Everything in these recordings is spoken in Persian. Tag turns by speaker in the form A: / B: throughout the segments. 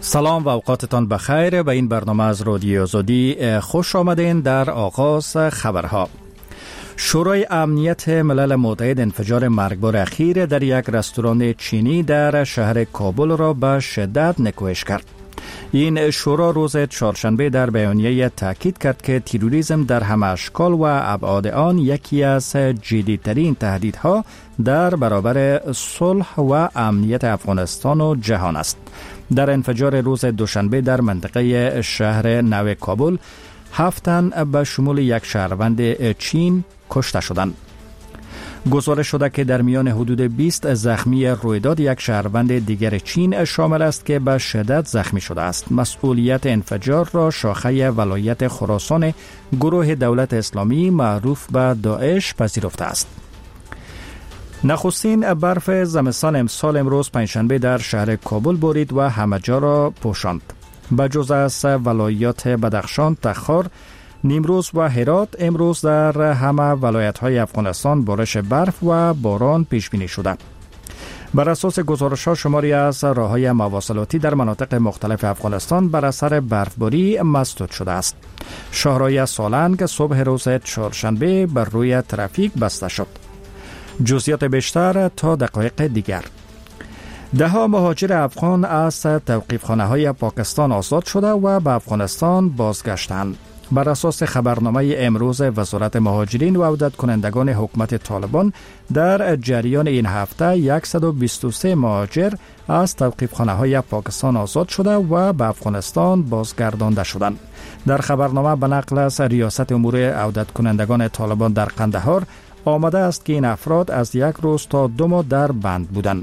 A: سلام و اوقاتتان بخیر. به این برنامه از رادیو آزادی خوش آمدین. در آغاز خبرها، شورای امنیت ملل متحد انفجار مرگبار اخیر در یک رستوران چینی در شهر کابل را به شدت نکوهش کرد. این شورا روز چهارشنبه در بیانیه تاکید کرد که تروریسم در همه اشکال و ابعاد آن یکی از جدی‌ترین تهدیدها در برابر صلح و امنیت افغانستان و جهان است. در انفجار روز دوشنبه در منطقه شهر نو کابل 7 تن به شمول یک شهروند چین کشته شدند. گزارش شده که در میان حدود 20 زخمی رویداد یک شهروند دیگر چین شامل است که به شدت زخمی شده است. مسئولیت انفجار را شاخه ولایت خراسان گروه دولت اسلامی معروف به داعش پذیرفته است. نخستین برف زمستان امسال امروز پنجشنبه در شهر کابل بارید و همه جا را پوشاند. بجز از ولایات بدخشان، تخار، نیمروز و هرات، امروز در همه ولایت‌های افغانستان بارش برف و باران پیش بینی شده. بر اساس گزارش‌ها شماری از راه‌های مواصلاتی در مناطق مختلف افغانستان بر اثر برفباری مسدود شده است. شاهراه سالنگ صبح روز چهارشنبه بر روی ترافیک بسته شد. جزئیات بیشتر تا دقایق دیگر. ده‌ها مهاجر افغان از توقیفخانه‌های پاکستان آزاد شده و به افغانستان بازگشتند. بر اساس خبرنامه امروز وزارت مهاجرین و عودت کنندگان حکومت طالبان، در جریان این هفته 123 مهاجر از توقیفخانه‌های پاکستان آزاد شده و به افغانستان بازگردانده شدند. در خبرنامه به نقل از ریاست امور عودت کنندگان طالبان در قندهار آمده است که این افراد از 1 روز تا 2 ماه در بند بودند.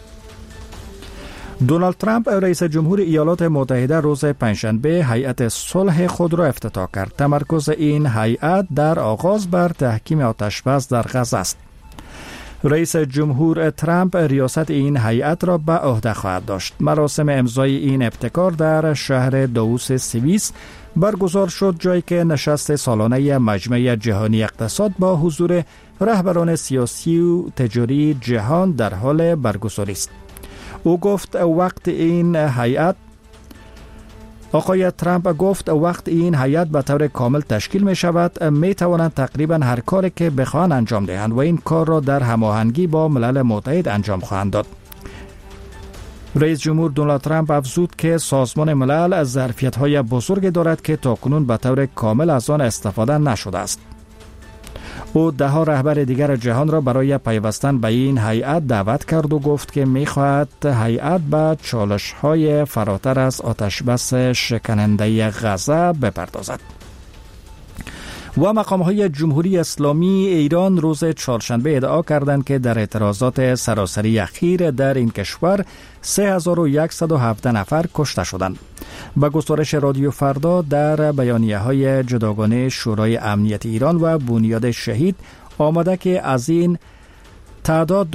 A: دونالد ترامپ رئیس جمهور ایالات متحده روز پنجشنبه هیئت صلح خود را افتتاح کرد. تمرکز این هیئت در آغاز بر تحکیم آتش‌بس در غزه است. رئیس جمهور ترامپ ریاست این هیئت را به عهده خواهد داشت. مراسم امضای این ابتکار در شهر داووس سوئیس برگزار شد، جایی که نشست سالانه مجمع جهانی اقتصاد با حضور رهبران سیاسی و تجاری جهان در حال برگزاری است. آقای ترامپ گفت وقت این هیئت به طور کامل تشکیل می شود، می توانند تقریبا هر کاری که بخواهند انجام دهند و این کار را در هماهنگی با ملل متحد انجام خواهند داد. رئیس جمهور دونالد ترامپ افزود که سازمان ملل ظرفیت‌های بزرگی دارد که تاکنون به طور کامل از آن استفاده نشده است. او 10 رهبر دیگر جهان را برای پیوستن به این هیئت دعوت کرد و گفت که می‌خواهد هیئت به چالش‌های فراتر از آتش‌بس شکننده غزه بپردازد. و مقام‌های جمهوری اسلامی ایران روز چهارشنبه ادعا کردند که در اعتراضات سراسری اخیر در این کشور 3117 نفر کشته شدند. با گزارش رادیو فردا در بیانیه‌های جداگانه شورای امنیت ایران و بنیاد شهید آمده که از این تعداد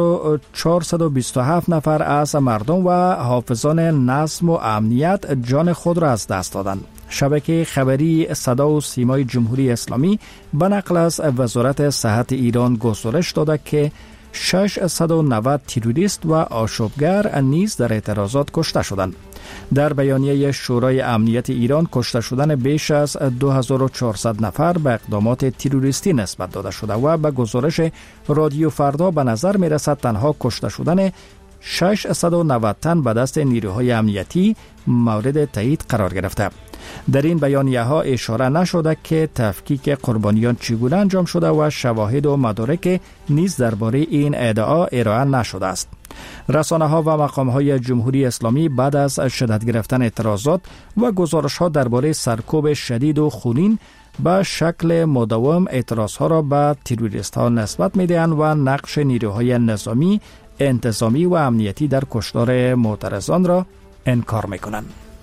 A: 2427 نفر از مردم و حافظان نظم و امنیت جان خود را از دست دادند. شبکه خبری صدا و سیمای جمهوری اسلامی به نقل از وزارت صحت ایران گزارش داده که 690 تروریست و آشوبگر نیز در اعتراضات کشته شدند. در بیانیه شورای امنیت ایران کشته شدن بیش از 2400 نفر به اقدامات تروریستی نسبت داده شده و به گزارش رادیو فردا به نظر می رسد تنها کشته شدن 690 تن به دست نیروهای امنیتی مورد تایید قرار گرفته. در این بیانیه ها اشاره نشده که تفکیک قربانیان چگونه انجام شده و شواهد و مدارک نیز درباره این ادعا ارائه نشده است. رسانه ها و مقام های جمهوری اسلامی بعد از شدت گرفتن اعتراضات و گزارش ها درباره سرکوب شدید و خونین به شکل مداوم اعتراض ها را به تروریست ها نسبت می دهند و نقش نیروهای نظامی، انتظامی و امنیتی در کشتار معترضان را انکار می کنند.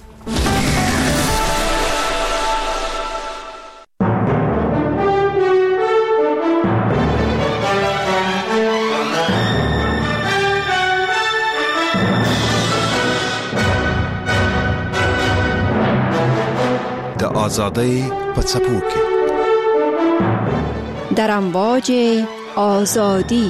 B: آزادی پڅپو کې
C: در امواج آزادی.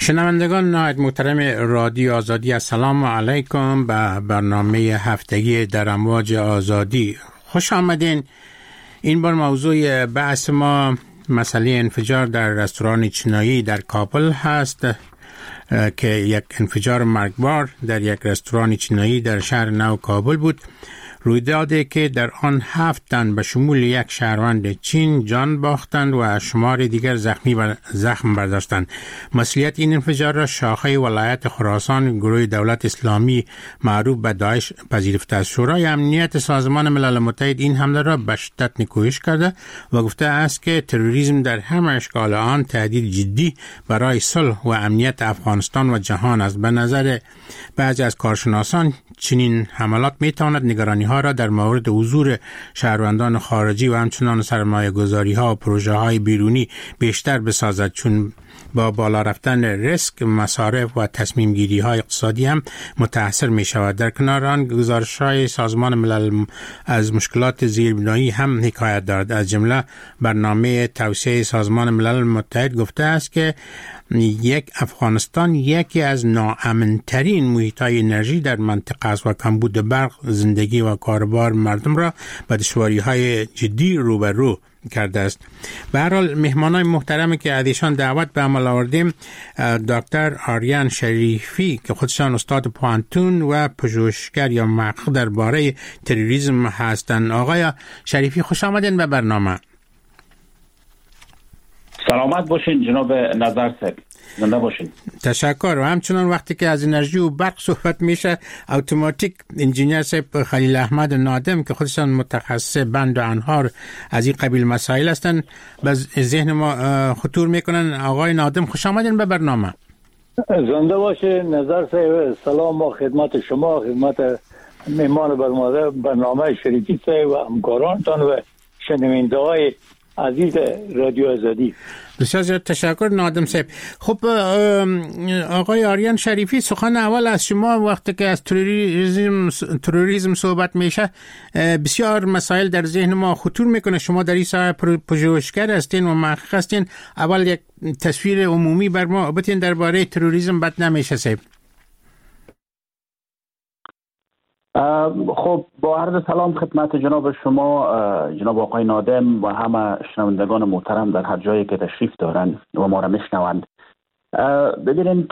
B: شنوندگان نهایت محترم رادیو آزادی، السلام علیکم به برنامه هفتگی در امواج آزادی خوش آمدین. این بار موضوع بحث ما مسئله انفجار در رستوران چینایی در کابل هست که یک انفجار مرگبار در یک رستوران چینایی در شهر نو کابل بود. رویدادی که در آن 7 تن به شمول یک شهروند چین جان باختند و شمار دیگر زخم برداشتند. مسئولیت این انفجار را شاخه ولایت خراسان گروه دولت اسلامی معروف به داعش پذیرفته است. شورای امنیت سازمان ملل متحد این حمله را به شدت نیکویش کرده و گفته است که تروریسم در همه اشکال آن تهدید جدی برای صلح و امنیت افغانستان و جهان است. به نظر بعضی از کارشناسان چنین حملات میتواند نگرانی ها را در مورد حضور شهروندان خارجی و همچنان سرمایه گذاری ها و پروژه های بیرونی بیشتر بسازد، چون با بالا رفتن ریسک مصارف و تصمیم گیری های اقتصادی هم متاثر می شود. در کنار آن گزارش های سازمان ملل از مشکلات زیربنایی هم حکایت دارد. از جمله برنامه توسعه سازمان ملل متحد گفته است که یک افغانستان یکی از ناامن‌ترین محیط‌های انرژی در منطقه است و کمبود برق زندگی و کاربار مردم را به دشواری‌های جدی روبرو کرده است. به هر حال مهمانان محترمی که از ایشان دعوت به عمل آوردیم، دکتر آریان شریفی که خودشان استاد پوانتون و پژوهشگر یا محقق درباره تروریسم هستند. آقای شریفی خوش آمدین به برنامه.
D: سلامت باشین جناب نظر صاحب، زنده باشین.
B: تشکر. و همچنان وقتی که از انرژی و برق صحبت میشه، اتوماتیک انجینیر صاحب خلیل احمد نادم که خودشان متخصص بند و انهار از این قبیل مسائل هستن به ذهن ما خطور میکنن. آقای نادم خوش آمدین به برنامه.
E: زنده باشین نظر صاحب. سلام و خدمت شما، خدمت مهمان برنامه شریفی صاحب و همکارانتان و شنونده های عزیز رادیو آزادی.
B: بسیار زیاد تشکر نادم صاحب. خب آقای آریان شریفی، سخن اول از شما. وقتی که از تروریسم صحبت میشه بسیار مسائل در ذهن ما خطور میکنه. شما در این ساحه پژوهشگر هستین و محقق هستین. اول یک تصویر عمومی بر ما بتین درباره تروریسم بد نمیشه صاحب.
D: خب با عرض سلام خدمت جناب شما، جناب آقای نادم و همه شنوندگان محترم در هر جایی که تشریف دارند و ما را میشنوند. ببینید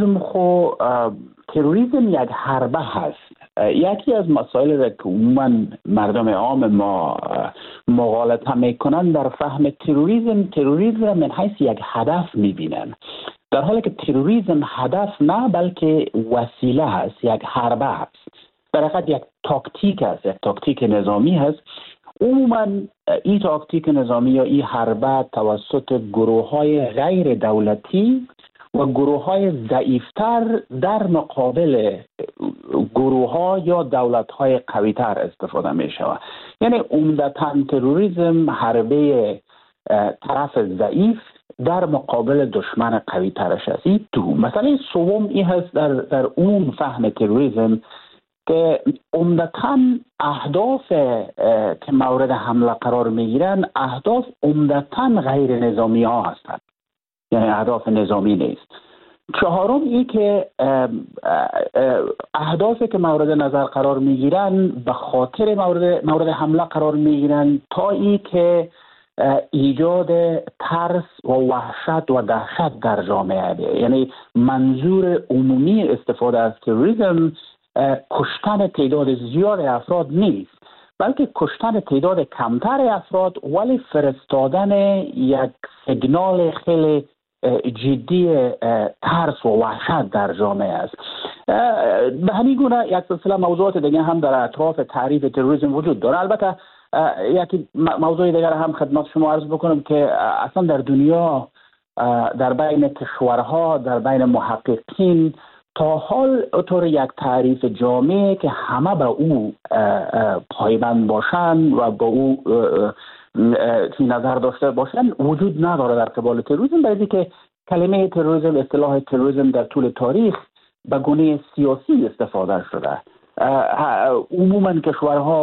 D: تروریسم یک حربه هست. یکی از مسائلی را که عموما مردم عام ما مغالطه میکنن در فهم تروریسم من حیث یک هدف میبینن، در حالی که تروریسم هدف نه بلکه وسیله هست، یک حربه هست، در حقیقت یک تاکتیک است، یک تاکتیک نظامی هست. عموما این تاکتیک نظامی یا این حربه توسط گروه‌های غیر دولتی و گروه‌های ضعیفتر در مقابل گروه‌ها یا دولت‌های قوی‌تر استفاده می‌شود. یعنی عمدتاً تروریسم حربه طرف ضعیف در مقابل دشمن قوی‌ترش است. این تو مثلا سوم این هست در عموم فهم تروریسم که عمدتاً اهداف که مورد حمله قرار میگیرن اهداف عمدتاً غیر نظامی ها هستند، یعنی اهداف نظامی نیست. چهارم این که اهدافی که مورد نظر قرار میگیرن به خاطر مورد حمله قرار میگیرن تا این که ایجاد ترس و وحشت و دهشت در جامعه. یعنی منظور عمومی استفاده از تروریسم کشتن تعداد زیاد افراد نیست، بلکه کشتن تعداد کمتر افراد ولی فرستادن یک سیگنال خیلی جدی ترس و وحشت در جامعه است. به همین گونه یک سلسله موضوعات دیگه هم در اطراف تعریف تروریسم وجود داره. البته یکی موضوع دیگر هم خدمت شما عرض بکنم که اصلا در دنیا در بین کشورها، در بین محققین تا حال طور یک تعریف جامع که همه به او پایبند باشند و به او نظر داشته باشند وجود نداره در قبال تروریسم، برای که کلمه تروریسم، اصطلاح تروریسم در طول تاریخ به گونه سیاسی استفاده شده. عموما کشورها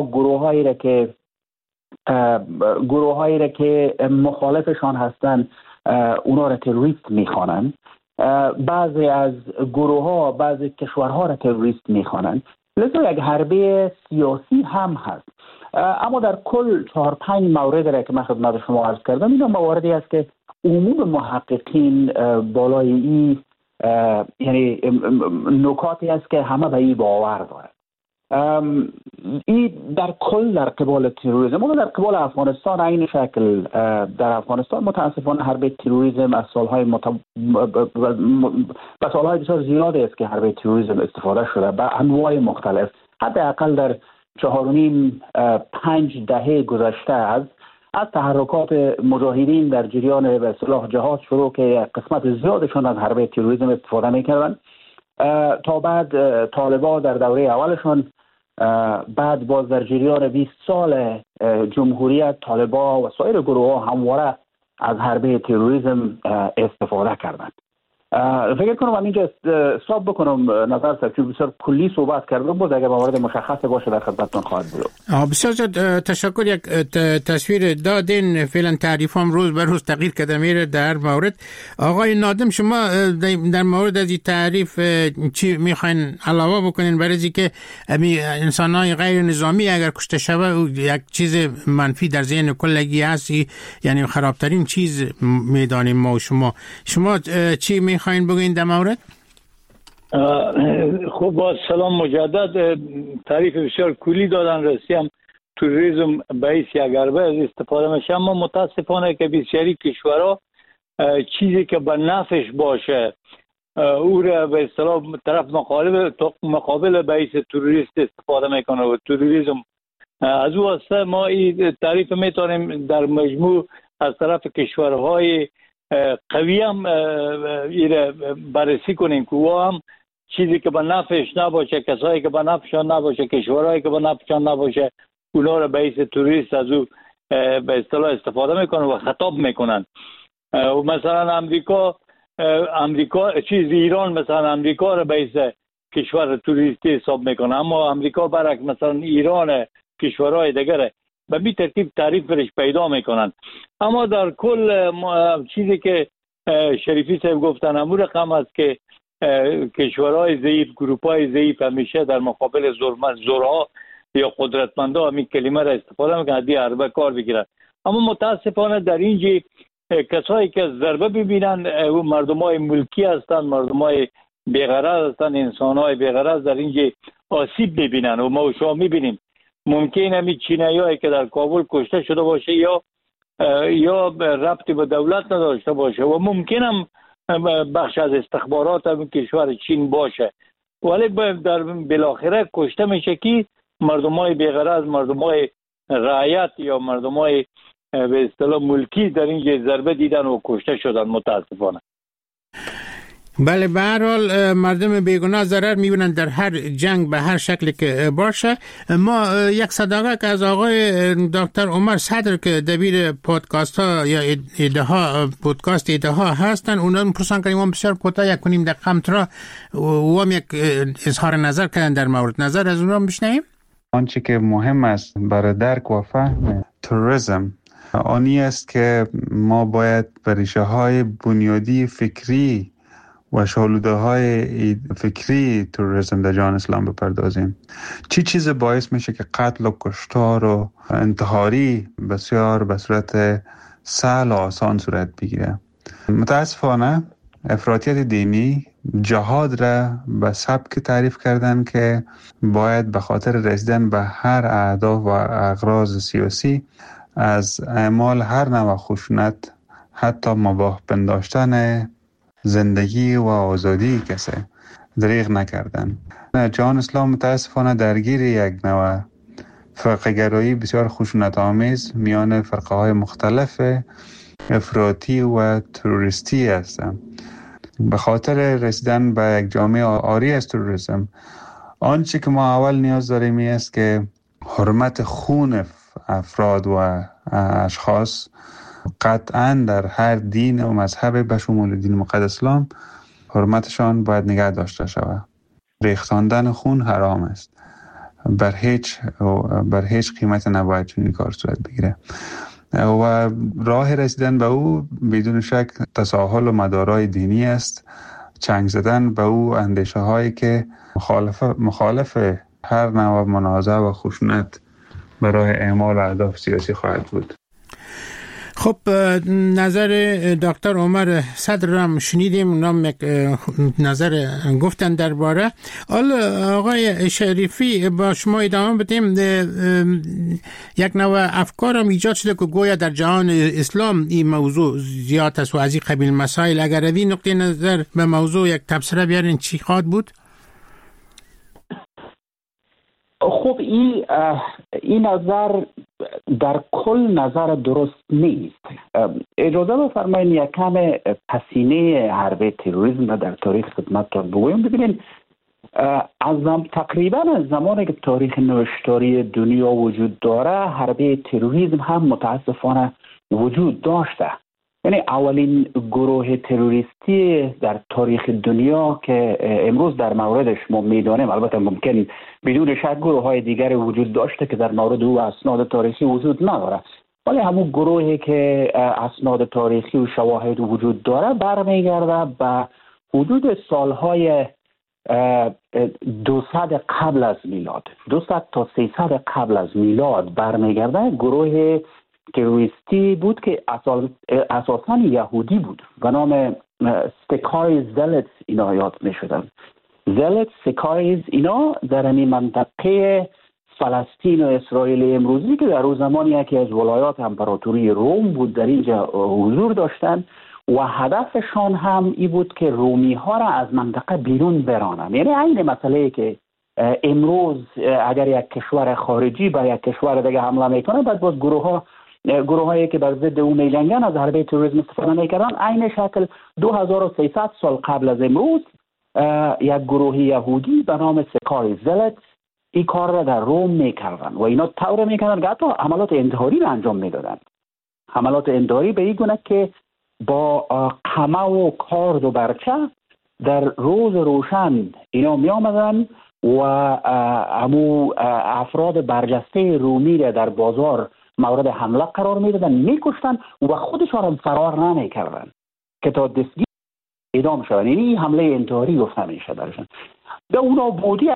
D: گروهایی را که مخالفشان هستند اونا را تروریست میخوانند بعضی از گروه ها بعضی کشورها را تروریست میخوانند. لذا یک حربه سیاسی هم هست. اما در کل 4-5 مورد را که من خدمت شما عرض کردم، اینا مواردی است که عموم محققین بالای این یعنی نکاتی است که همه به این باور دارند. این در کل در قبال تروریسم و در قبال افغانستان این شکل. در افغانستان متاسفانه حرب تروریسم از سالهای سالهای بسیار زیادی است که حرب تروریسم استفاده شده به انواع مختلف. حداقل در 4.5-5 دهه گذشته از تحرکات مجاهدین در جریان به اصطلاح جهاد شروع که قسمت زیادشون از حرب تروریسم استفاده می‌کردند تا بعد طالبان در دوره اولشون، بعد باز در جریان 20 سال جمهوریت طالبان و سایر گروه ها همواره از حرب تروریسم استفاده کردند. فکر کنم من اینجا استاپ بکنم نظر سر چون بسیار کلی صحبت کردم، بود اگر موارد مشخص باشه در خدمتتون خواهد بود.
B: بسیار تشکر. یک تصویر دادین، فعلا تعریفام روز به روز تغییر کرده میره در مورد. آقای نادم شما در مورد از این تعریف چی میخواین علاوه بکنین برای اینکه انسان‌های غیر نظامی اگر کشته شوه یک چیز منفی در ذهن کلگی هست، یعنی خرابترین چیز میدانیم ما و شما چی میخواین بگوین در مورد؟
E: خب با سلام مجدد. تعریف بسیار کلی دادن، رسیم تروریسم باعث یک حربه از استفاده میشه، اما متاسفانه که بسیاری کشورها چیزی که به نفعش باشه او را به اصطلاح طرف مقابل باعث تروریست استفاده میکنه و تروریسم از او واسه ما این تعریف میتونیم در مجموع از طرف کشورهای قوی هم بررسی کنیم که او هم چیزی که به نفعش نباشه، کسایی که به نفعشان نباشه، کشورهایی که به نفعشان نباشه، اونا رو باعث تروریست از او به اصطلاح استفاده میکنن و خطاب میکنن. و مثلا ایران مثلا امریکا رو باعث کشور توریستی حساب میکنه، اما امریکا برعکس مثلا ایران کشورهای دیگه به می ترتیب تعریف برش پیدا میکنن. اما در کل چیزی که شریفی صاحب گفتن همون رقم است که کشورهای ضعیف، گروپهای ضعیف همیشه در مقابل زورها یا قدرتمندا همین کلمه را استفاده میکنن دی حربه کار بگیرن. اما متاسفانه در اینجا کسایی که ضربه ببینن مردمای ملکی هستن، مردمای بی‌غرض هستن، انسانهای بی‌غرض در اینجا آسیب ببینن و ما شما میبینیم ممکن همین چینایی‌هایی که در کابل کشته شده باشه یا ربطی به دولت نداشته باشه و ممکن هم بخش از استخبارات هم کشور چین باشه، ولی در بالاخره کشته میشه که مردمای بی‌غرض، مردمای رعیت یا مردمای به اصطلاح ملکی در اینجا ضربه دیدن و کشته شدن متاسفانه.
B: بله، به هر حال مردم بیگناه ضرر میبینن در هر جنگ به هر شکلی که باشه. ما یک صداقه که از آقای دکتر عمر صدر که دبیر پودکاست ها یا ایده ها پودکاست ایده ها هستن، اونا میپرسن که ما بسیار کوتاه یک کنیم دقیقه را و هم یک اظهار نظر کردن در مورد. نظر از اونا بشنویم.
F: آنچه که مهم است برای درک و فهم تروریسم آنی است که ما باید به ریشه های بنیادی فکری و شالوده های فکری تروریسم در جهان اسلام بپردازیم. چی چیز باعث میشه که قتل و کشتار و انتحاری بسیار به صورت سهل و آسان صورت بگیره؟ متاسفانه افراطیت دینی جهاد را به سبک تعریف کردن که باید به خاطر رسیدن به هر اهداف و اغراض سیاسی از اعمال هر نوع خشونت، حتی مباح پنداشتن زندگی و آزادی کسی دریغ نکردن. جهان اسلام متاسفانه درگیر یک نوع فرقه‌گرایی بسیار خشونت آمیز میان فرقه های مختلف افراطی و تروریستی هستند. به خاطر رسیدن به یک جامعه عاری از تروریسم، آنچه که ما اول نیاز داریم است که حرمت خون افراد و اشخاص قطعاً در هر دین و مذهب به شمول دین مقدس اسلام حرمتشان باید نگه داشته شود. ریختاندن خون حرام است. بر هیچ قیمت نباید چنین کار صورت بگیره. و راه رسیدن به او بدون شک تساهل و مدارای دینی است. چنگ زدن به او اندیشه هایی که مخالف هر نوع منازعه و خشونت برای اعمال اهداف سیاسی خواهد بود.
B: خب نظر دکتر عمر صدر را شنیدیم، نام نظر گفتن درباره. حالا آقای شریفی با شما ادامه بدیم. یک نوع افکار هم ایجاد شده که گویا در جهان اسلام این موضوع زیاد است و از این قبیل مسائل. اگر از این نقطه نظر به موضوع یک تبصره بیارین چی خواهد بود؟
D: خب این نظر در کل نظر درست نیست. اجازه بفرمایید یک کم پسینه حرب تروریسم در تاریخ خدمتتان بگویم. ببینید تقریبا از زمانی که تاریخ نوشتاری دنیا وجود داره حرب تروریسم هم متاسفانه وجود داشته. یعنی اولین گروه تروریستی در تاریخ دنیا که امروز در موردش ما میدانیم، البته ممکن بدون شک گروه های دیگر وجود داشته که در مورد او اسناد تاریخی وجود نداره، ولی همون گروهی که اسناد تاریخی و شواهد وجود داره برمیگرده به حدود سالهای 200 قبل از میلاد، 200 تا 300 قبل از میلاد برمیگرده. گروه تروریستی بود که اساساً یهودی بود و نام سکای زلتس اینا یاد می شدن. زلتس، سکایز اینا در این منطقه فلسطین و اسرائیل امروزی که در اون زمان یکی از ولایات امپراتوری روم بود در اینجا حضور داشتن و هدفشان هم این بود که رومی ها را از منطقه بیرون برانن. یعنی این مسئله که امروز اگر یک کشور خارجی به یک کشور دیگه حمله میکنه، بعد باز گروه هایی که بر ضد او میجنگن از حربه تروریسم استفاده میکردن. عین شکل 2300 سال قبل از امروز یک گروه یهودی به نام سکای زلت این کار را در روم میکردن و اینا طور میکردن که حتی عملات انتحاری را انجام میدادن. عملات انتحاری به این گونه که با قمع و کارد و برچه در روز روشن اینا می آمدن و همو افراد برجسته رومی را در بازار مورد حمله قرار میدادن، میکشتن و خودشان هم فرار نمیکردن که تا دستگیر اعدام شدن. یعنی حمله انتحاری گفته میشه درشان. به اونا بودی.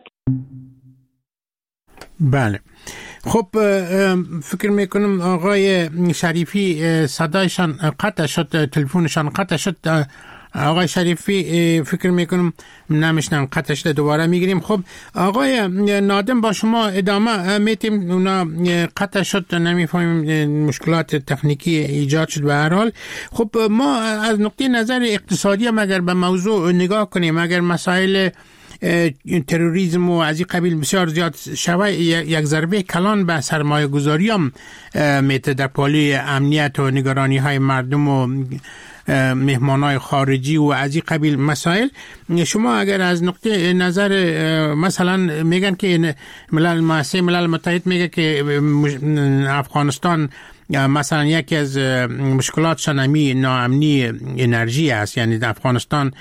B: بله. خب فکر میکنم آقای شریفی صدایشان قطع شد، تلفنشان قطع شد. آقای شریفی فکر میکنم نمیشنم، قطع شده، دوباره میگیریم. خب آقای نادم با شما ادامه میتیم. اونا قطع شد، نمیفهمیم، مشکلات تکنیکی ایجاد شد. به هر حال خب ما از نقطه نظر اقتصادی هم اگر به موضوع نگاه کنیم، اگر مسائل تروریسم و از این قبیل بسیار زیاد شوه، یک ضربه کلان به سرمایه گذاری هم میته در پالی امنیت و نگرانی های مردم و مهمانای خارجی و از این قبیل مسائل. شما اگر از نقطه نظر مثلا میگن که ملل متحد میگه که افغانستان مثلا یکی از مشکلاتشان ناامنی انرژی است، یعنی در افغانستان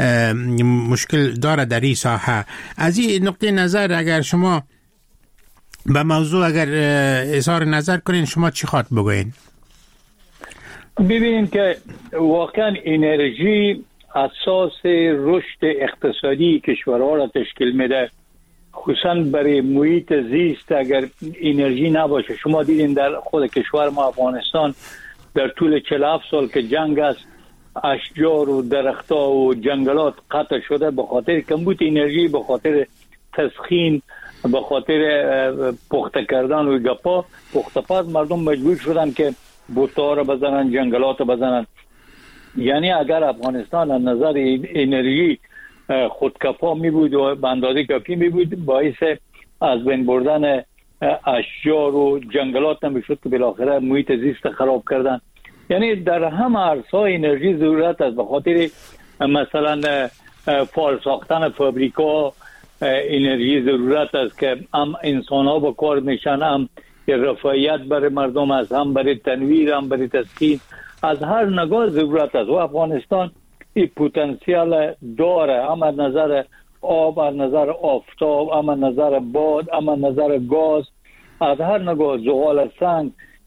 B: مشکل داره در این ساحه. از این نقطه نظر اگر شما به موضوع اگر اظهار نظر کنین، شما چی خواهد بگوین؟
E: ببینیم که واقعا انرژی اساس رشد اقتصادی کشورها را تشکیل میده، خصوصا برای محیط زیست. اگر انرژی نباشه، شما دیدین در خود کشور ما افغانستان در طول 47 سال که جنگ است، اشجار و درختها و جنگلات قطع شده به خاطر کمبود انرژی، به خاطر تسخین، به خاطر پخته کردن و گپا پختپاد مردم مجبور شدن که بوتا را بزنن، جنگلات را بزنن. یعنی اگر افغانستان از نظر انرژی خودکفا می بود و به اندازه کافی می بود، باعث از بین بردن اشجار و جنگلات نمیشد که بالاخره محیط زیست خراب کردن. یعنی در همه عرصه‌های انرژی ضرورت است. به خاطر مثلا فال ساختن فابریکا انرژی ضرورت است که هم انسان ها با کار میشن، هم رفاهیت برای مردم است، هم برای تنویر، هم برای تسکین. از هر نگاه ضرورت است و افغانستان این پتانسیل داره، هم از نظر آب، از نظر آفتاب، هم از نظر باد، هم از نظر گاز. از هر نگاه زغال سنگ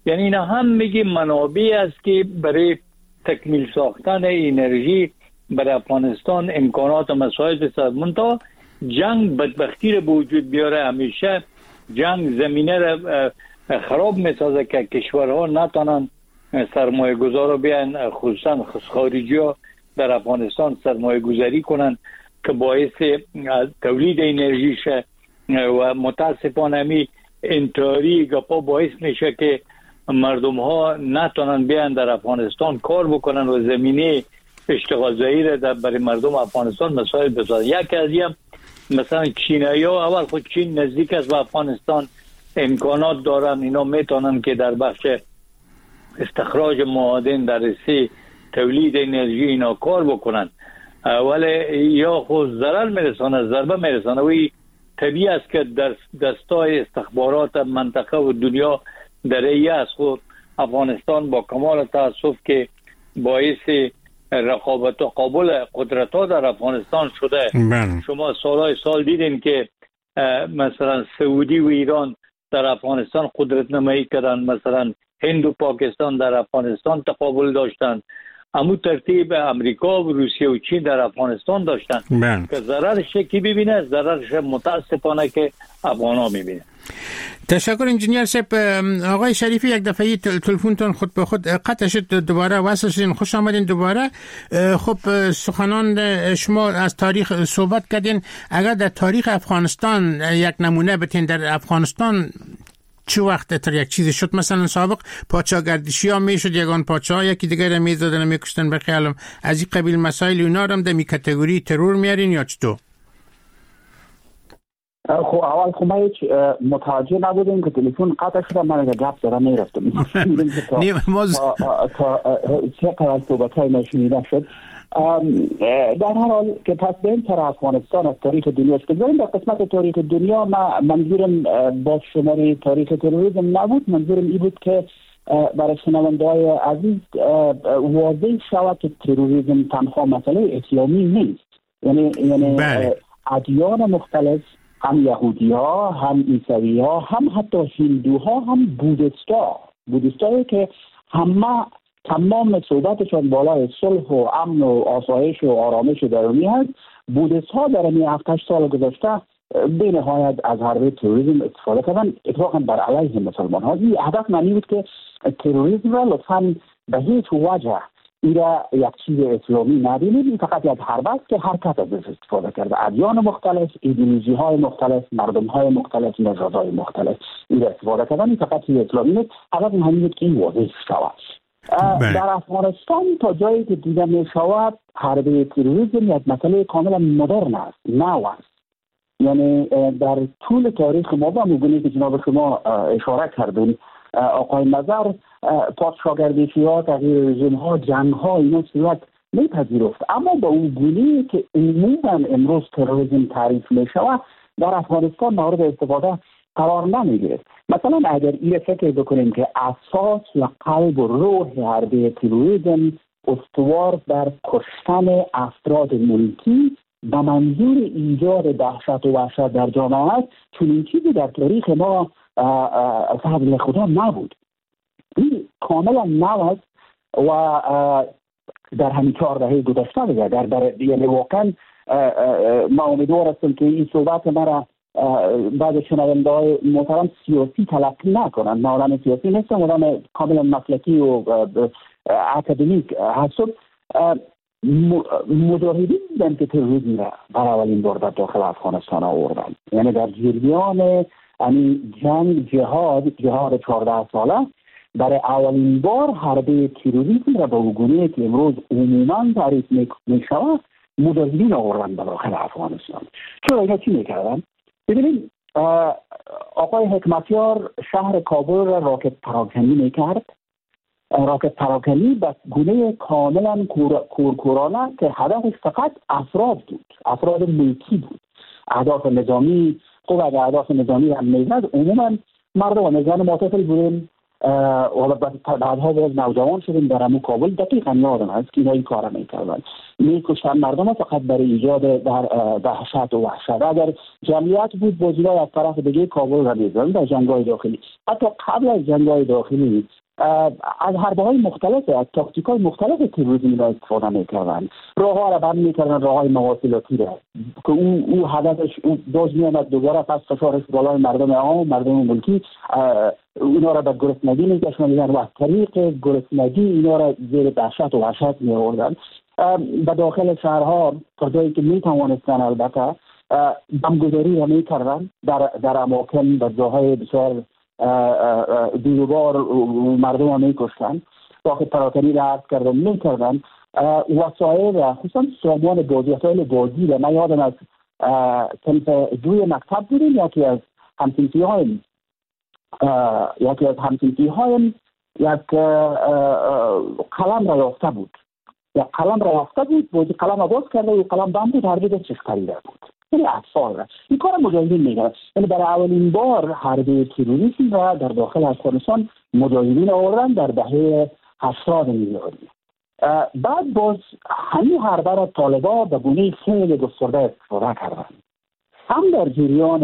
E: یعنی اینا هم میگیم منابعی است که برای تکمیل ساختن انرژی برای افغانستان امکانات و مسائل بسازد. منتها جنگ بدبختی رو به وجود بیاره. همیشه جنگ زمینه رو خراب میسازه که کشورها نتونن سرمایه گذار رو بیان، خصوصا خارجی ها در افغانستان سرمایه گذاری کنن که باعث تولید انرژی شه و متاسفانه همی انتحاری گپا باعث میشه که مردم ها نتونن بیان در افغانستان کار بکنن و زمینه اشتغال زایی در برای مردم افغانستان مسائل بسازن. یکی از این مثلا چینایی ها، اول خود چین نزدیک است و افغانستان امکانات دارن، اینا میتونن که در بخش استخراج معادن در رشته تولید انرژی اینا کار بکنن، ولی یا خود ضرر میرسانه، ضربه میرسانه. وی طبیعی است که در دستای استخبارات منطقه و دنیا در ایه از خود افغانستان با کمال تاسف که باعث رقابت و قابل قدرت ها در افغانستان شده. شما سالهای سال دیدین که مثلا سعودی و ایران در افغانستان قدرت نمایی کردن، مثلا هند و پاکستان در افغانستان تقابل داشتن، همون ترتیب امریکا و روسیه و چین در افغانستان داشتن که ضررش کی ببینه؟ ضررش متاسفانه که افغانا میبینه.
B: تشکر انجینیر صاحب. آقای شریفی یک دفعه تلفنتون خود به خود قطع شد، دوباره وصل شدین. خوش آمدین دوباره. خب سخنان شما از تاریخ صحبت کردین. اگر در تاریخ افغانستان یک نمونه بتین، در افغانستان چه وقت تر یک چیزی شد؟ مثلا سابق پادشاهگردشی ها میشد، یگان پادشاه یکی دیگر رو میزدن میکشتن، به خیالم از این قبیل مسائل اونا رو هم در می کاتگوری ترور میارین یا چطور؟
D: خب اول خب ما هیچ متوجه نبودیم که تلفن قطع شده، من اگر گپ دارم میرفتم تا چقدر از صحبتهای ما شنیده شد. در هر حال که پس به این طرح افغانستان از تاریخ دنیا است که در قسمت تاریخ دنیا منظورم با شماره تاریخ تروریسم نبود، منظورم این بود که برای شنونده‌های عزیز واضح شود که تروریسم تنها مسئله اسلامی نیست. یعنی ادیان مختلف، هم یهودی ها، هم عیسوی ها، هم حتی هندوها، هم بودیستایی که همه تمام صحبتشان بالای صلح و امن و آسایش و آرامش درونی هست. بودیست ها در این 7-8 سال گذشته به نهایت از حربه تروریسم استفاده کردن، اتفاقا بر علیه مسلمان ها. این هدف معنی بود که تروریسم را لطفاً به هیچ وجه ایرا یک چیز اسلامی نبینید، فقط یک حرب است که هر کس ازش استفاده کرده. ادیان مختلف، ایدئولوژی های مختلف، مردم های مختلف، نژادهای مختلف ایرا استفاده کردن، فقط چیز اسلامی نیست. هدف همین بود که این واضح شود. در افغانستان تا جایی که دیده می شود حربه تروریسم یک مسئله کاملا مدرن است، نو است. یعنی در طول تاریخ ما با مگونی که جناب شما اشاره کردون، آقای نظر، پادشاهگردشی ها، تغییر رژیم ها، جنگ ها، اینا صورت میپذیرفت، اما با اون گونه‌ای که عموما امروز تروریسم تعریف می شود در افغانستان مورد استفاده قرار نمیگیره. مثلا اگر این فکر بکنیم که اساس و قلب و روح حربه تروریسم استوار بر کشتن افراد ملکی به منظور ایجاد دهشت و وحشت در جامعه است، چون این چیزی در تاریخ ما فضل خدا نبود. این کاملا نو است و در همین 4 دهه گذشته دیگه یعنی واقعا ما امیدوار هستم که این صحبت مرا بعد شنونده‌های محترم سیاسی تلقی نکنن. من آدم سیاسی نیستم، آدم کاملا مسلکی و اکادمیک هستم. مجاهدین بودن که تروریسم را برای اولین بار در داخل افغانستان آوردن. یعنی در جریان جنگ جهاد 14 ساله برای اولین بار حربه تروریسم را به گونه‌ای که امروز عموما تعریف می‌شود مجاهدین آوردن به داخل افغانستان. چرا اینا چی می‌کردن؟ ببینید آقای حکمتیار شهر کابل را راکت پراکنی می‌کرد. راکت پراکنی به گونه کاملا کورکورانه که هدفش فقط افراد ملکی بود. اهداف نظامی، خب اگر اهداف نظامی هم میزد عموما مردم و نظام معتقل بودن، و بعدها باز نوجوان شدیم در همون کابل. دقیقا یادم هست که اینا این کار میکردن، میکشتن مردم فقط برای ایجاد در دهشت و وحشت. اگر جمعیت بود بازی‌ها از طرف دیگه کابل را می‌زدن در جنگ‌های داخلی. حتی قبل از جنگ‌های داخلی از حربه‌های مختلف، از تاکتیک‌های مختلف تروریسم را استفاده می‌کردن. راه‌ها را بند می‌کردن، راه‌های مواصلاتی را که او هدفش باز می‌آمد دوباره پس فشارش بالای مردم عام، مردم ملکی، اونا را به گرسنگی می‌کشاندن و از طریق گرسنگی اینا را زیر دهشت و وحشت می‌آوردن. به داخل شهرها تا جایی که می‌توانستن البته بمبگذاری را می‌کردن در اماکن و جاهای بسیار دیوبار مردم را می‌کشتن. واقع پراکنی را عرض کردن می‌کردن. وسایل خصوصا سامان بازی، وسایل بازی را من یادم از صنف دوی مکتب بودیم، یکی از همسنفی‌هایم یک قلم را یافته بود. یا قلم را یافته بود، بازی قلم را باز کرده و قلم بند بود، هر دو دستش خریده بود. یعنی اطفال را این کار مجاهدین می‌کردن. یعنی برای اولین بار حرب تروریسم را در داخل افغانستان مجاهدین آوردن در دهه 80 میلادی. بعد باز همین حرب را طالبان به گونه خیلی گسترده استفاده کردن. هم در جریان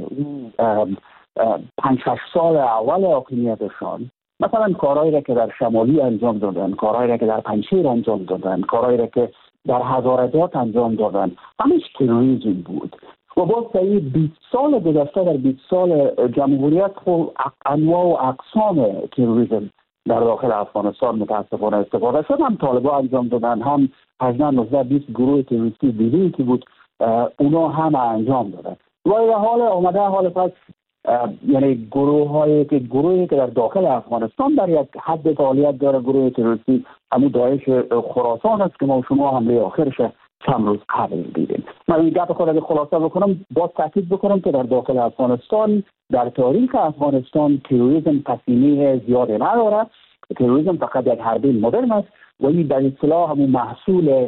D: 5-6 سال اول حاکمیتشان، مثلا کارهایی را که در شمالی انجام دادن، کارهایی را که در پنجشیر انجام دادن، کارهایی را که در هزارجات انجام دادن، همش تروریسم بود. و باز طی 20 سال گذشته، در 20 سال جمهوریت خب انواع و اقسام تروریسم در داخل افغانستان متاسفانه استفاده شد. هم طالبان انجام دادن، هم 18-19-20 گروه تروریستی دیگه‌ای که بود اونا هم انجام دادن. و در حال آمده حال پس یعنی گروهی که در داخل افغانستان در یک حد فعالیت داره، گروه تروریستی همون داعش خراسان است که ما شما حمله آخرش چند روز قبل دیدیم. من این گپ خود را خلاصه بکنم، باز تاکید بکنم که در داخل افغانستان، در تاریخ افغانستان تروریسم تسلیمی زیادی نداره. تروریسم فقط یک حربه مدرن است و این در اصطلاح همون محصول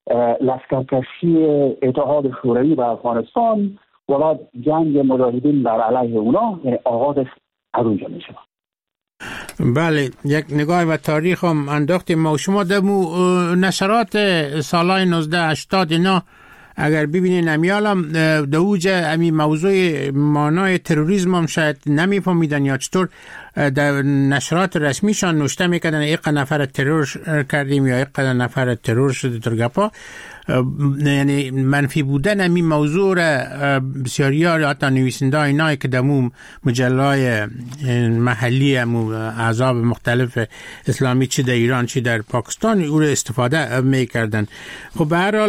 D: لشکرکشی اتحاد شوروی به افغانستان و بعد جنگ مجاهدین بر علیه اونا، یعنی آغازش از اونجا میشه.
B: بله، یک نگاه و تاریخ هم انداختیم ما شما. در نشرات سالهای 1980 اینا اگر ببینین امیالم دوج امی موضوع مانای تروریسم هم شاید نمیفهمیدن یا چطور در نشرات رسمیشان نوشته میکردن یک نفر ترور کردیم یا یک نفر ترور شده ترگپا. یعنی منفی بودن امی موضوع را بسیاری ها حتی نویسنده اینایی که دمو مجلای محلی امو احزاب مختلف اسلامی چی در ایران چی در پاکستان او را استفاده میکردن. خب به هر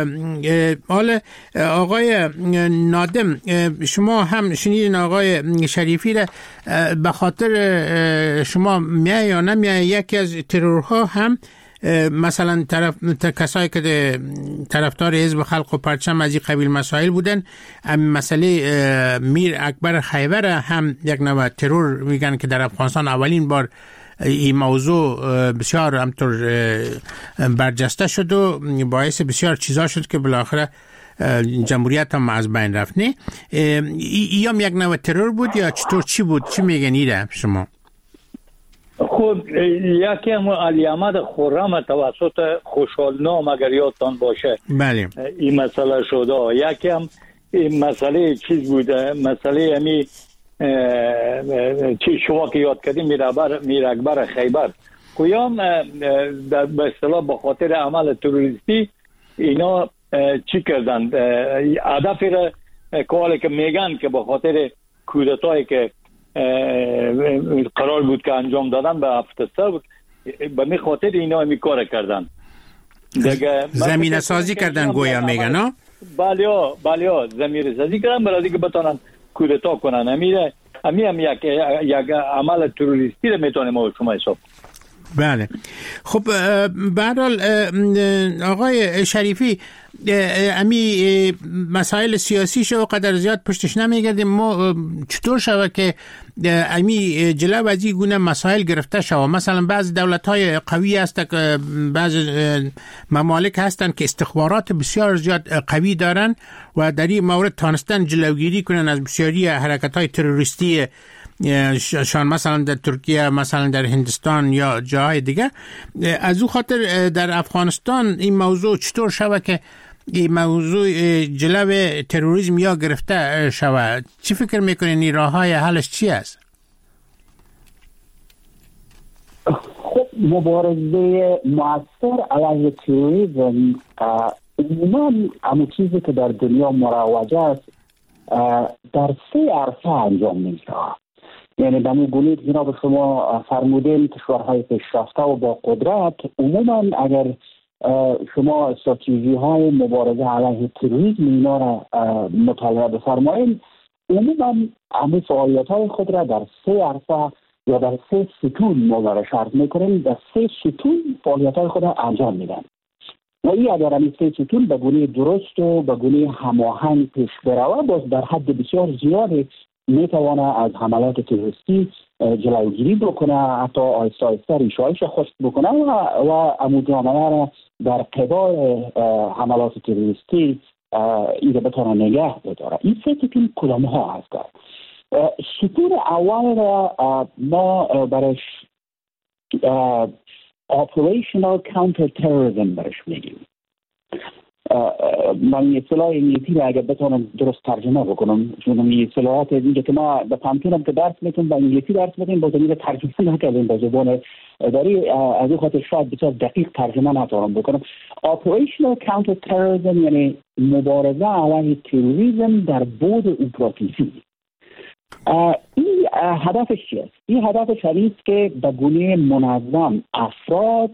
B: حال آقای نادم، شما هم شنیدین آقای شریفی را، به خاطر شما میای یا نمیای یکی از ترورها هم مثلا کسایی که طرفدار حزب خلق و پرچم از این قبیل مسائل بودن، مسئله میر اکبر خیبر هم یک نوع ترور میگن که در افغانستان اولین بار این موضوع بسیار همطور برجسته شد و باعث بسیار چیزا شد که بالاخره جمهوریت هم از بین رفت. نه ایام یک نوع ترور بود یا چطور چی بود؟ چی میگن ایره شما؟
E: خب یکی هم علی احمد خرم توسط خوشحالنام اگر یادتان باشه
B: بله
E: این مسئله شده. یکی هم این مسئله چیز بوده، مسئله همی چی شما که یاد کردیم میر اکبر خیبر کویام به اصطلاح به خاطر عمل تروریستی اینا چی کردن، هدف را کوالی که میگن که به خاطر کودتایی که قرار بود که انجام دادن به افتسر بود، به می خاطر اینا همی کار کردن،
B: زمینه سازی کردن گویا میگن ها؟
E: بله زمینه سازی کردن برای که بتانن کودتا کنن. هم یک عمل تروریستی رو میتونیم ما شما حساب.
B: بله خب به هر حال آقای شریفی، امی مسائل سیاسی شو قدر زیاد پشتش نمیگردیم. ما چطور شوه که امی جلو از این گونه مسائل گرفته شوه؟ مثلا بعض دولت‌های قوی هستن، بعض ممالک هستن که استخبارات بسیار زیاد قوی دارن و در این مورد تانستن جلوگیری کنن از بسیاری حرکت‌های تروریستی شان مثلا در ترکیه، مثلا در هندستان یا جاهای دیگه. از او خاطر در افغانستان این موضوع چطور شود که این موضوع جلو تروریسم یا گرفته شود؟ چی فکر میکنین این راه های حلش چی است؟
D: خب مبارزه مؤثر علیه تروریسم عموما همون چیزی که در دنیا مروج است در 3 عرصه انجام میشه. یعنی به گونه که جناب شما فرمودین کشورهای پیشرفته و با قدرت عموما اگر شما استراتژی های مبارزه علیه تروریسم اینا را مطالعه بفرمایید، عموما همه فعالیت های خود را در 3 عرصه یا در 3 ستون ما شرط میکنیم، در 3 ستون فعالیت های خود را انجام میدن و این اگر همین 3 ستون به گونه درست و به گونه هماهنگ پیش بروه، باز در حد بسیار زیادی میتوانه از حملات تروریستی جلوگیری بکنه، حتی آهسته آهسته ریشه‌هایش خشک بکنه و امو جامعه را در قبال حملات تروریستی این رو بتونه نگه بداره. این 3 ستون کدام ها هست؟ ستون اول را ما برش Operational Counter-Terrorism برش میگیم. من اصطلاح انگلیسی را اگر بتونم درست ترجمه بکنم، چون این اصطلاحات اینجا که ما به پانتونم که درس میتونم با انگلیسی درس میتونم، با زمین ترجمه نکردیم با زبان داری، از این خاطر شاید بسیار دقیق ترجمه نتونم بکنم. Operational Counter-Terrorism یعنی مبارزه علیه تروریسم در بعد اپراتیوی. این هدفش چیست؟ این هدفش است که به گونه منظم افراد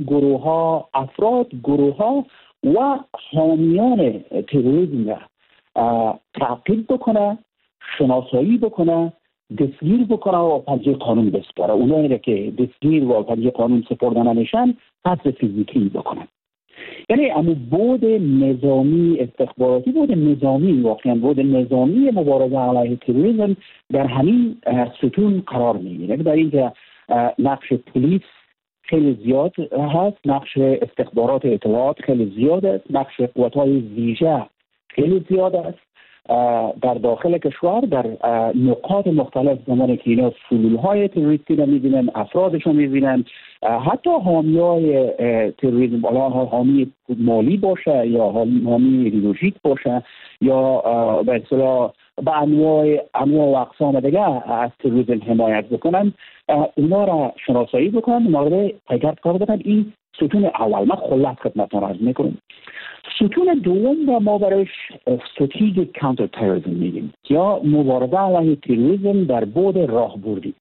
D: گروه ها و حامیان تروریسم را تعقیب بکنه، شناسایی بکنه، دستگیر بکنه و پنجه قانون بسپاره. اونایی که دستگیر و پنجه قانون سپرده نمیشن حبس فیزیکی بکنه. یعنی اما بود نظامی استخباراتی، بود نظامی واقعا بود نظامی مبارزه علیه تروریسم در همین ستون قرار میگیره. در اینجا نقش پلیس خیلی زیاد هست، نقش استخبارات اطلاعات خیلی زیاد است، نقش قوت‌های ویژه خیلی زیاد است در داخل کشور، در نقاط مختلف. زمانی که اینا فلول‌های تروریستی رو می‌بینن، افرادش رو می‌بینن، حتی حامیای تروریسم، حامی مالی باشه یا حامی ایدئولوژیک باشه یا به اصطلاح به انواع و اقسام دیگه از تروریسم حمایت بکنن، اونا را شناسایی بکنن، مورد پیگرد قرار بدن. این ستون اول. من خلاص خدمتتون عرض میکنم. ستون دوم را ما برایش Strategic Counter-Terrorism میگیم یا مبارزه علیه تروریسم در بعد راهبردی.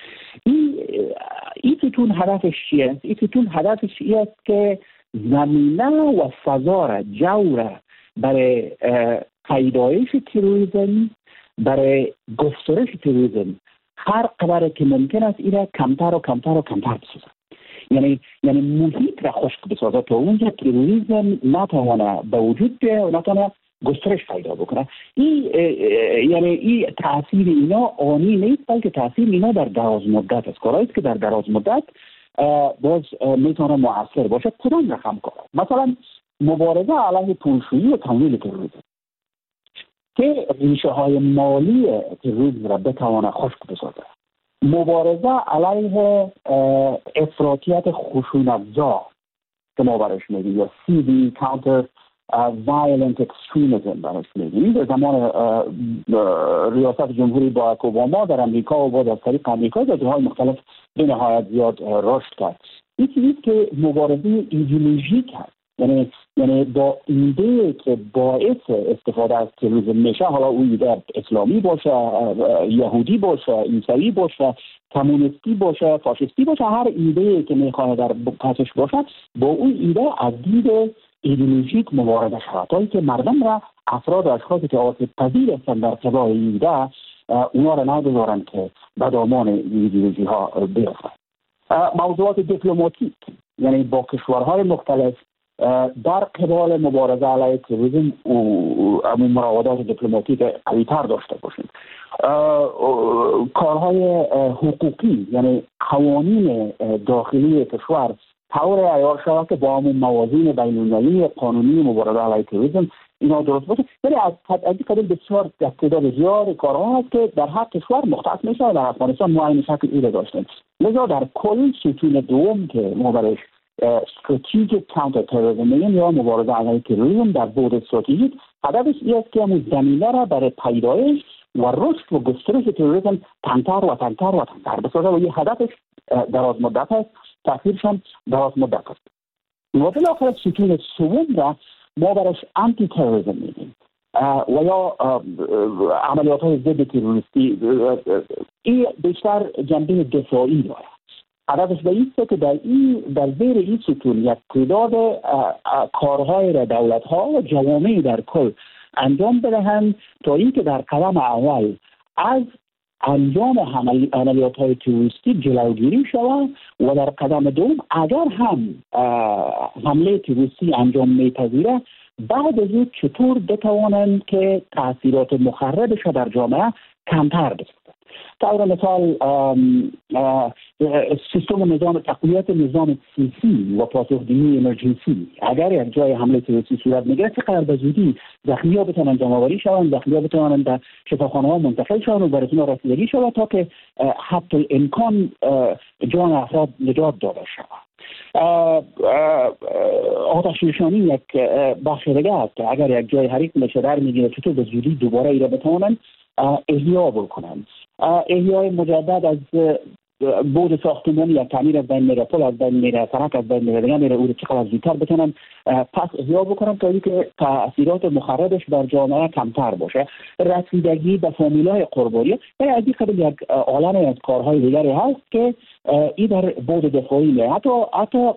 D: این ستون هدفش چیه؟ این ستون هدفش این است که زمینه و فضا را، جو را برای پیدایش تروریسم، برای گسترش تروریسم هر قدر که ممکن است این را کمتر و کمتر و کمتر بسازد. یعنی محیط را خشک بسازد تا اونجا تروریسم نتوانه به وجود بیاید و نتوانه گسترش پیدا بکنه. این تاثیر اینا آنی نیست، بلکه تاثیر اینا در دراز مدت است. کارهایی که در دراز مدت باز میتونه مؤثر باشه. کدام رقم کار؟ مثلا مبارزه علیه پولشویی و تمویل تروریسم که ریشه های مالی تروریسم را بتوانه خشک بسازه. مبارزه علیه افراطیت خشونت‌زا که ما برش میگیم یا CD Counter Violent Extremism برش میگیم. در زمان ریاست جمهوری باراک اوباما در امریکا و بعد از طریق امریکا در جاهای مختلف به نهایت زیاد رشد کرد. این چیزی که مبارزه ایدئولوژیک هست، یعنی با ایده که باعث استفاده از تروریسم میشه، حالا اون ایده اسلامی باشه، یهودی باشه، عیسوی باشه، کمونیستی باشه، فاشیستی باشه، هر ایده که میخواد در پسش باشه، با اون ایده از دید ایدئولوژیک مبارزه شود تا اینکه مردم را، افراد و اشخاصی که آسیب پذیر هستند در اتباع ایده، اونا را نگذارند که به دامان ایدئولوژی ها بیفتند. موضوعات دیپلماتیک، یعنی با کشورهای مختلف در قبال مبارزه علیه تروریسم همون مراودات دیپلماتیک قوی‌تر داشته باشیم. کارهای حقوقی، یعنی قوانین داخلی کشور طور عیار شود که با همون موازین بین‌المللی قانونی مبارزه علیه تروریسم اینا درست باشه. ولی از این قبیل بسیار تعداد زیاد کارها هست که در هر کشور مختص میشه و در افغانستان ما این شکل ایره داشتیم. لذا در کل ستون دوم که ما برش استراتژیک کانتر تروریسم یا مبارزه علیه تروریسم در بعد استراتژیک، هدفش این است که همون زمینه را برای پیدایش و رشد و گسترش تروریسم تنگتر بسازه و یه هدفش دراز مدت است، تأثیرشان دراز مدت است. و بالاخره ستون سوم را ما برش آنتی تروریسم میگیم و یا عملیات های ضد تروریستی. این بیشتر جنبه دفاعی داره. هدفش به این است که در زیر این ستون یک تعداد کارهای را دولت‌ها و جوامع در کل انجام بدهند تا اینکه در قدم اول از انجام عملیات‌های تروریستی جلوگیری شود و در قدم دوم اگر هم حمله تروریستی انجام می‌پذیره بعد از این چطور بتوانند که تاثیرات مخربش در جامعه کمتر بسازند. طور مثال سیستم نظام تقویت نظام سیاسی و پاسخگویی امرجنسی، اگر یک جای حمله تروریستی صورت میگیره چقدر به زودی زخمی‌ها بتوانند جمع‌آوری شوند، زخمی‌ها بتوانند به شفاخانه‌ها منتقل شوند و برای رسیدگی شود تا که حتی امکان جان افراد نجات داده شود. آتش نشانی یک بخش دیگه است که اگر یک جای حریق میشه در میگیره چطور به زودی دوباره ایره بتوانند احیا بکنند. احیای مجدد از بود ساختمانی یا تعمیر از بین میره، پل از بین میره، سرک از بین میره، دیگه میره او رو چقدر زودتر بتونن پس احیا بکنن تا اینکه تاثیرات مخربش بر جامعه کمتر باشه. رسیدگی به فامیلای قربانی یعنی از این قبیل یک عالم از کارهای دیگری هست که این در بود دفاعی میره. حتی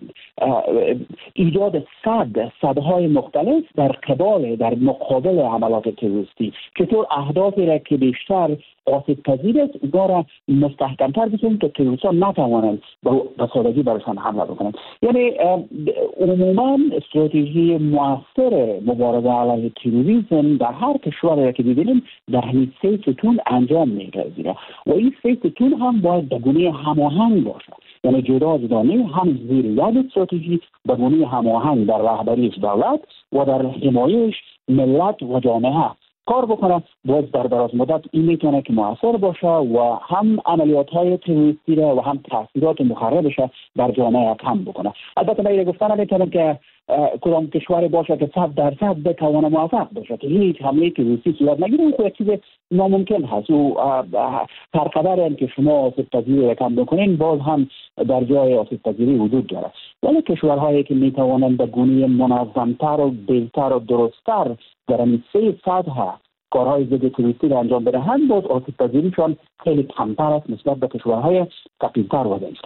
D: ایجاد صدهای مختلف در مقابل عملیات تروریستی، چطور اهدافی را که بیشتر آسیب پذیر است اونا را مستحکمتر بسازیم تا تروریستان نتوانند به سادگی برشان حمله بکنند. یعنی عموما استراتژی مؤثر مبارزه علیه تروریسم در هر کشوری که ببینیم در همین سه ستون انجام می‌پذیره و این سه ستون هم باید به گونه هماهنگ باشه. یعنی جدا نه، هم زیر یک استراتژی به گونه هماهنگ در رهبریش دولت و در حمایش ملت و جامعه کار بکنه. باز در دراز مدت این میتونه که موثر باشه و هم عملیات‌های تروریستی و هم تاثیرات مخربش در جامعه کم بکنه. البته من گفتم نمیتونم که کدام کشوری باشه که 100% بتونه موفق باشه که هیچ حمله تروریستی صورت نگیره. اون خود چیز ناممکن هست و هر قدر هم که شما آسیب پذیری را کم بکنین باز هم در جای آسیب پذیری وجود داره. ولی کشورهایی که میتوانند به گونه منظمتر و بهتر و درستتر در این سه سطح کارهای ضد تروریستی را انجام بدهند باز آسیب پذیریشان خیلی کمتر است نسبت به کشورهای فقیرتر و ضعیفتر.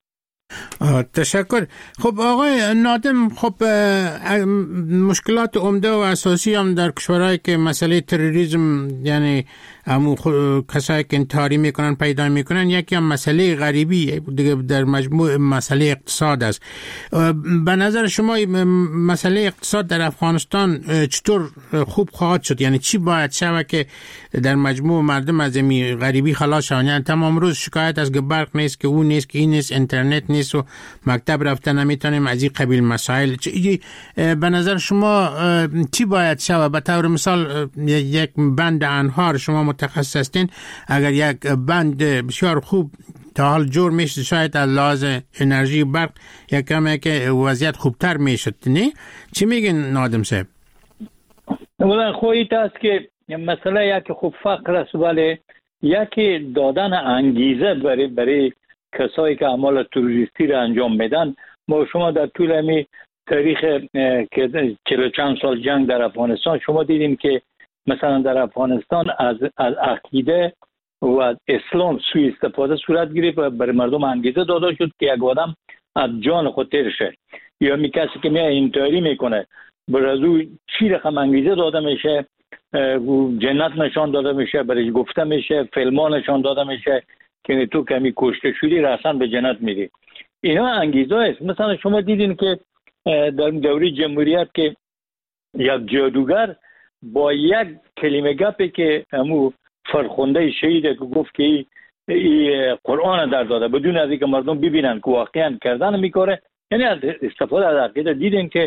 B: تشکر. خب آقای نادم، خب مشکلات عمده و اساسی هم در کشورهایی که مسئله تروریسم یعنی همون کسایی که انتحاری میکنن پیدا میکنن، یکی هم مسئله غریبی دیگه در مجموع مسئله اقتصاد است. به نظر شما مسئله اقتصاد در افغانستان چطور خوب خواهد شد؟ یعنی چی باید شود که در مجموع مردم از این غریبی خلاص شوند؟ یعنی تمام روز شکایت از که برق نیست، که اون نیست، که این نیست، اینترنت نیست و مکتب رفتن نمیتونیم، از این قبیل مسائل. به نظر شما چی باید شود؟ به طور مثال یک بند انهار، شما متخصص هستین، اگر یک بند بسیار خوب تا حال جور میشه شاید از لحاظ انرژی برق یک کمی که وضعیت خوبتر میشد، نه؟ چی میگین نادم صاحب؟
E: اولا خویت است که مسئله یکی خوب فقر است، ولی یکی دادن انگیزه برای کسایی که اعمال تروریستی را انجام میدن. ما شما در طول امی تاریخ که 40 چند سال جنگ در افغانستان شما دیدیم که مثلا در افغانستان از عقیده و اسلام سوء استفاده صورت گرفت و برای مردم انگیزه داده شد که یک آدم از جان خود تیر شه، یا می کسی که انتحاری میکنه برای او چی رقم انگیزه داده میشه، جنت نشان داده میشه، برای گفته میشه، فیلمان نشان داده میشه که تو کمی کشته شدی رسن به جنت میری. اینا انگیزه است. مثلا شما دیدین که در دوره جمهوریت که یک جادوگر با یک کلمه گپی که همو فرخنده شهیده که گفت که ای قرآن در داده بدون از اینکه مردم ببینن که واقعا کردن میکاره، یعنی از استفاده از عقیده دیدین که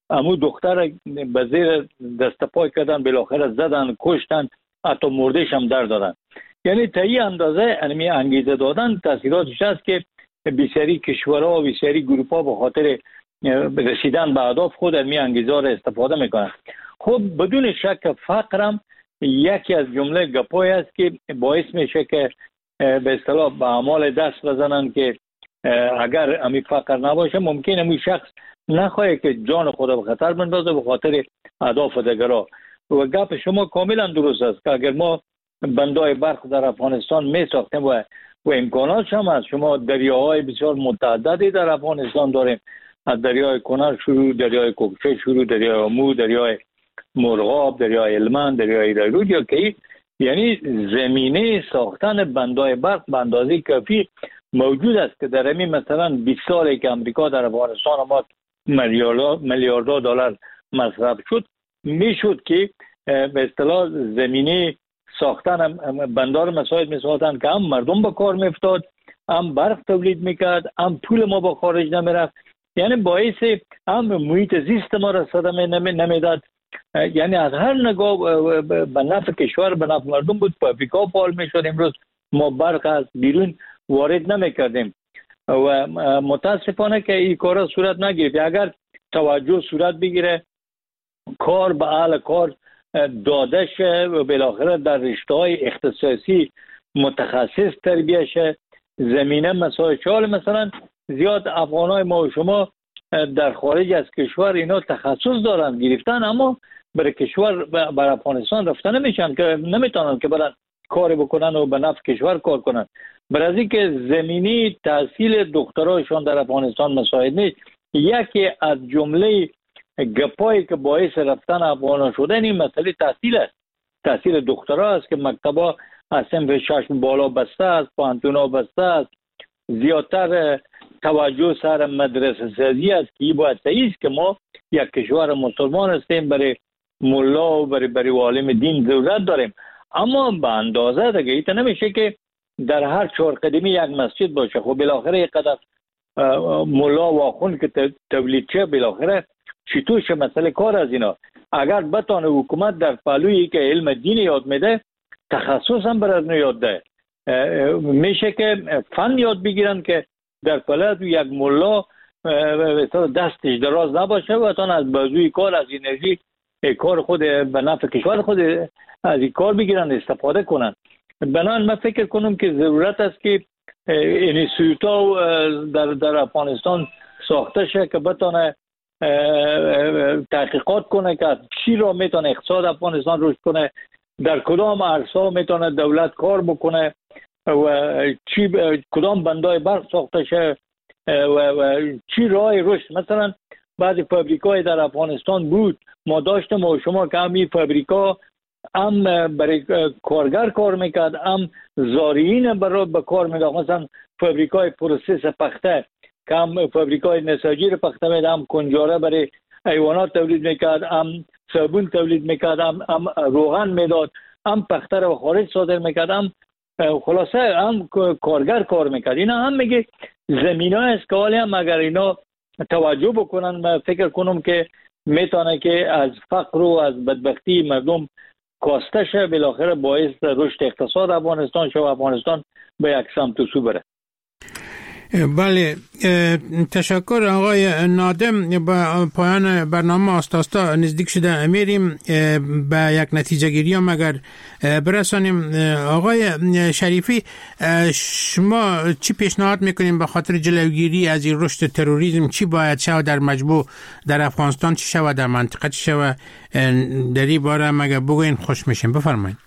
E: امو دختر به زیر دست پای کردن، بالاخره زدن، کشتن، حتی مردش هم در دادن. یعنی تا این اندازه انمی انگیزه دادن تاثیراتش هست که بسیاری کشورها و بسیاری گروپ‌ها به خاطر رسیدن به اهداف خود انمی انگیزه را استفاده میکنن. خب بدون شک فقرم یکی از جمله گپای است که باعث میشه که به اصطلاح به اعمال دست بزنن که اگر امی فقر نباشه ممکنه امی شخص نخواهی که جان خود به خطر بندازه به خاطر اهداف دیگرها. و گپ شما کاملا درست است که اگر ما بندای برق در افغانستان می ساختیم و امکانات هم هست، شما دریاهای بسیار متعددی در افغانستان داریم، از دریای کنر شروع، دریای کوکچه شروع، دریای امو، دریای مرغاب، دریای هلمند، دریای رود، یا که یعنی زمینه ساختن بندای برق به اندازه کافی موجود است که در همین مثلا 20 سالی که امریکا در افغانستان ما میلیاردها دلار مصرف شد، میشد که به اصطلاح زمینه ساختن بندار مساعد میساختن که هم مردم به کار میفتاد، هم برق تولید میکرد، هم پول ما با خارج نمیرفت، یعنی باعث هم محیط زیست ما را صدمه نمیداد. یعنی از هر نگاه به نفع کشور، به نفع مردم بود. فابریکا فعال میشد. امروز ما برق از بیرون وارد نمیکردیم و متاسفانه که این کارا صورت نگرفت. اگر توجه صورت بگیره، کار به اهل کار داده شه و بالاخره در رشته‌های اختصاصی متخصص تربیه شه، زمینه مسائل چال مثلا زیاد افغانای ما و شما در خارج از کشور اینا تخصص دارن گرفتن، اما برای کشور بر افغانستان رفتن نمیشن که نمیتونن که برن کار بکنن و به نفع کشور کار کنن. برای از که زمینی تحصیل دکترایشان در افغانستان مساعد نیست. یکی از جمله گپایی که باعث رفتن افغان شدن این مسئله تحصیل است. تحصیل دکترا است که مکتبا از صنف 6 بالا بسته است، پانتونا بسته است، زیادتر توجه سر مدرسه سازی است که این باید صحیح است که ما یک کشور مسلمان هستیم، برای ملا و برای عالم دین ضرورت داریم، اما به اندازه دیگه ایت نمیشه که در هر 4 قدمی یک مسجد باشه. خب بالاخره یک قدر ملا و آخوند که تولید چه، بالاخره چطورش مسئله کار از اینا. اگر بتانه حکومت در پهلویی که علم دین یاد میده تخصص هم برای یاد ده، میشه که فن یاد بگیرن که در پهلو یک ملا دستش دراز نباشه و تان از بازوی کار، از انرژی کار خود به نفع کشور خود از این کار بگیرن، استفاده کنن. بنابراین من فکر کنم که ضرورت است که انستیتوتا در افغانستان ساخته شه که بتانه تحقیقات کنه که چی را میتونه اقتصاد افغانستان رشد کنه، در کدام عرصه میتونه دولت کار بکنه و کدام بندای برق ساخته شه و چی راه رشد. مثلا بعضی فابریکای در افغانستان بود ما داشتیم و شما که همین فابریکا هم برای کارگر کار میکرد، هم زارعین برای به کار میداد. مثلا فابریکای پروسس پخته که هم فابریکای نساجی پخته میداد، هم کنجاره برای حیوانات تولید میکرد، هم صابون تولید میکرد، هم روغن میداد، هم پخته رو خارج صادر میکرد، هم خلاصه هم کارگر کار میکرد. اینا هم میگه زمینه است که حالی هم اگر اینا توجه بکنن من فکر کنم که میتونه که از فقر و از بدبختی مردم کاسته شه، بالاخره باعث رشد اقتصاد افغانستان شه و افغانستان به یک سمت و سو بره.
B: بله، تشکر آقای نادم. با پایان برنامه آستاستا نزدیک شده، میریم به یک نتیجه گیری هم اگر برسانیم. آقای شریفی، شما چی پیشنهاد میکنیم به خاطر جلوگیری از این رشد تروریسم؟ چی باید شود در مجموع در افغانستان، چی شود در منطقه، چی شود در این باره مگه بگوین خوش میشیم؟ بفرمایید.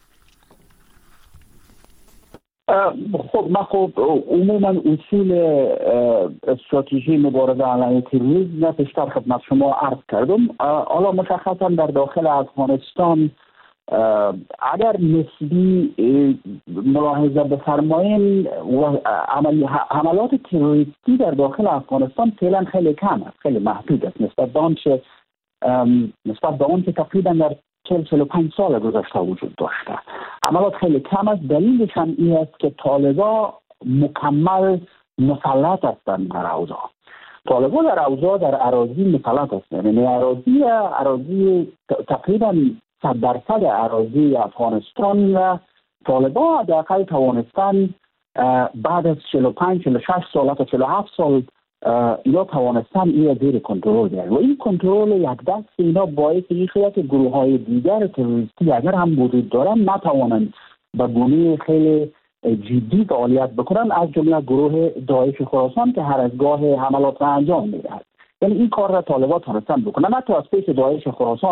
D: خب من عموما اصول استراتژی مبارزه علیه تروریسم پیشتر خدمت شما عرض کردم. حالا مشخصا در داخل افغانستان اگر نسبی ملاحظه بفرماییم و حملات تروریستی در داخل افغانستان فعلا خیلی کم است، خیلی محدود است نسبت به آنچه تقریبا در 45 سال گذشته وجود داشته. حملات خیلی کم است. دلیلش هم این است که طالبان مکمل مسلط هستند بر اوضاع طالبان در اوضاع در اراضی مسلط هستند. یعنی اراضی تقریبا 100% اراضی افغانستان و طالبان حداقل توانستن بعد از 45 46 سال تا 47 سال اینا توانستن این زیر کنترل بیارن و این کنترل یک دست اینا باعث این شده که گروه های دیگر تروریستی اگر هم وجود دارن نتوانند به گونه خیلی جدی فعالیت بکنن، از جمله گروه داعش خراسان که هر از گاه حملات را انجام میدهد. یعنی این کار را طالبان تونستن بکنن. حتی از پیش داعش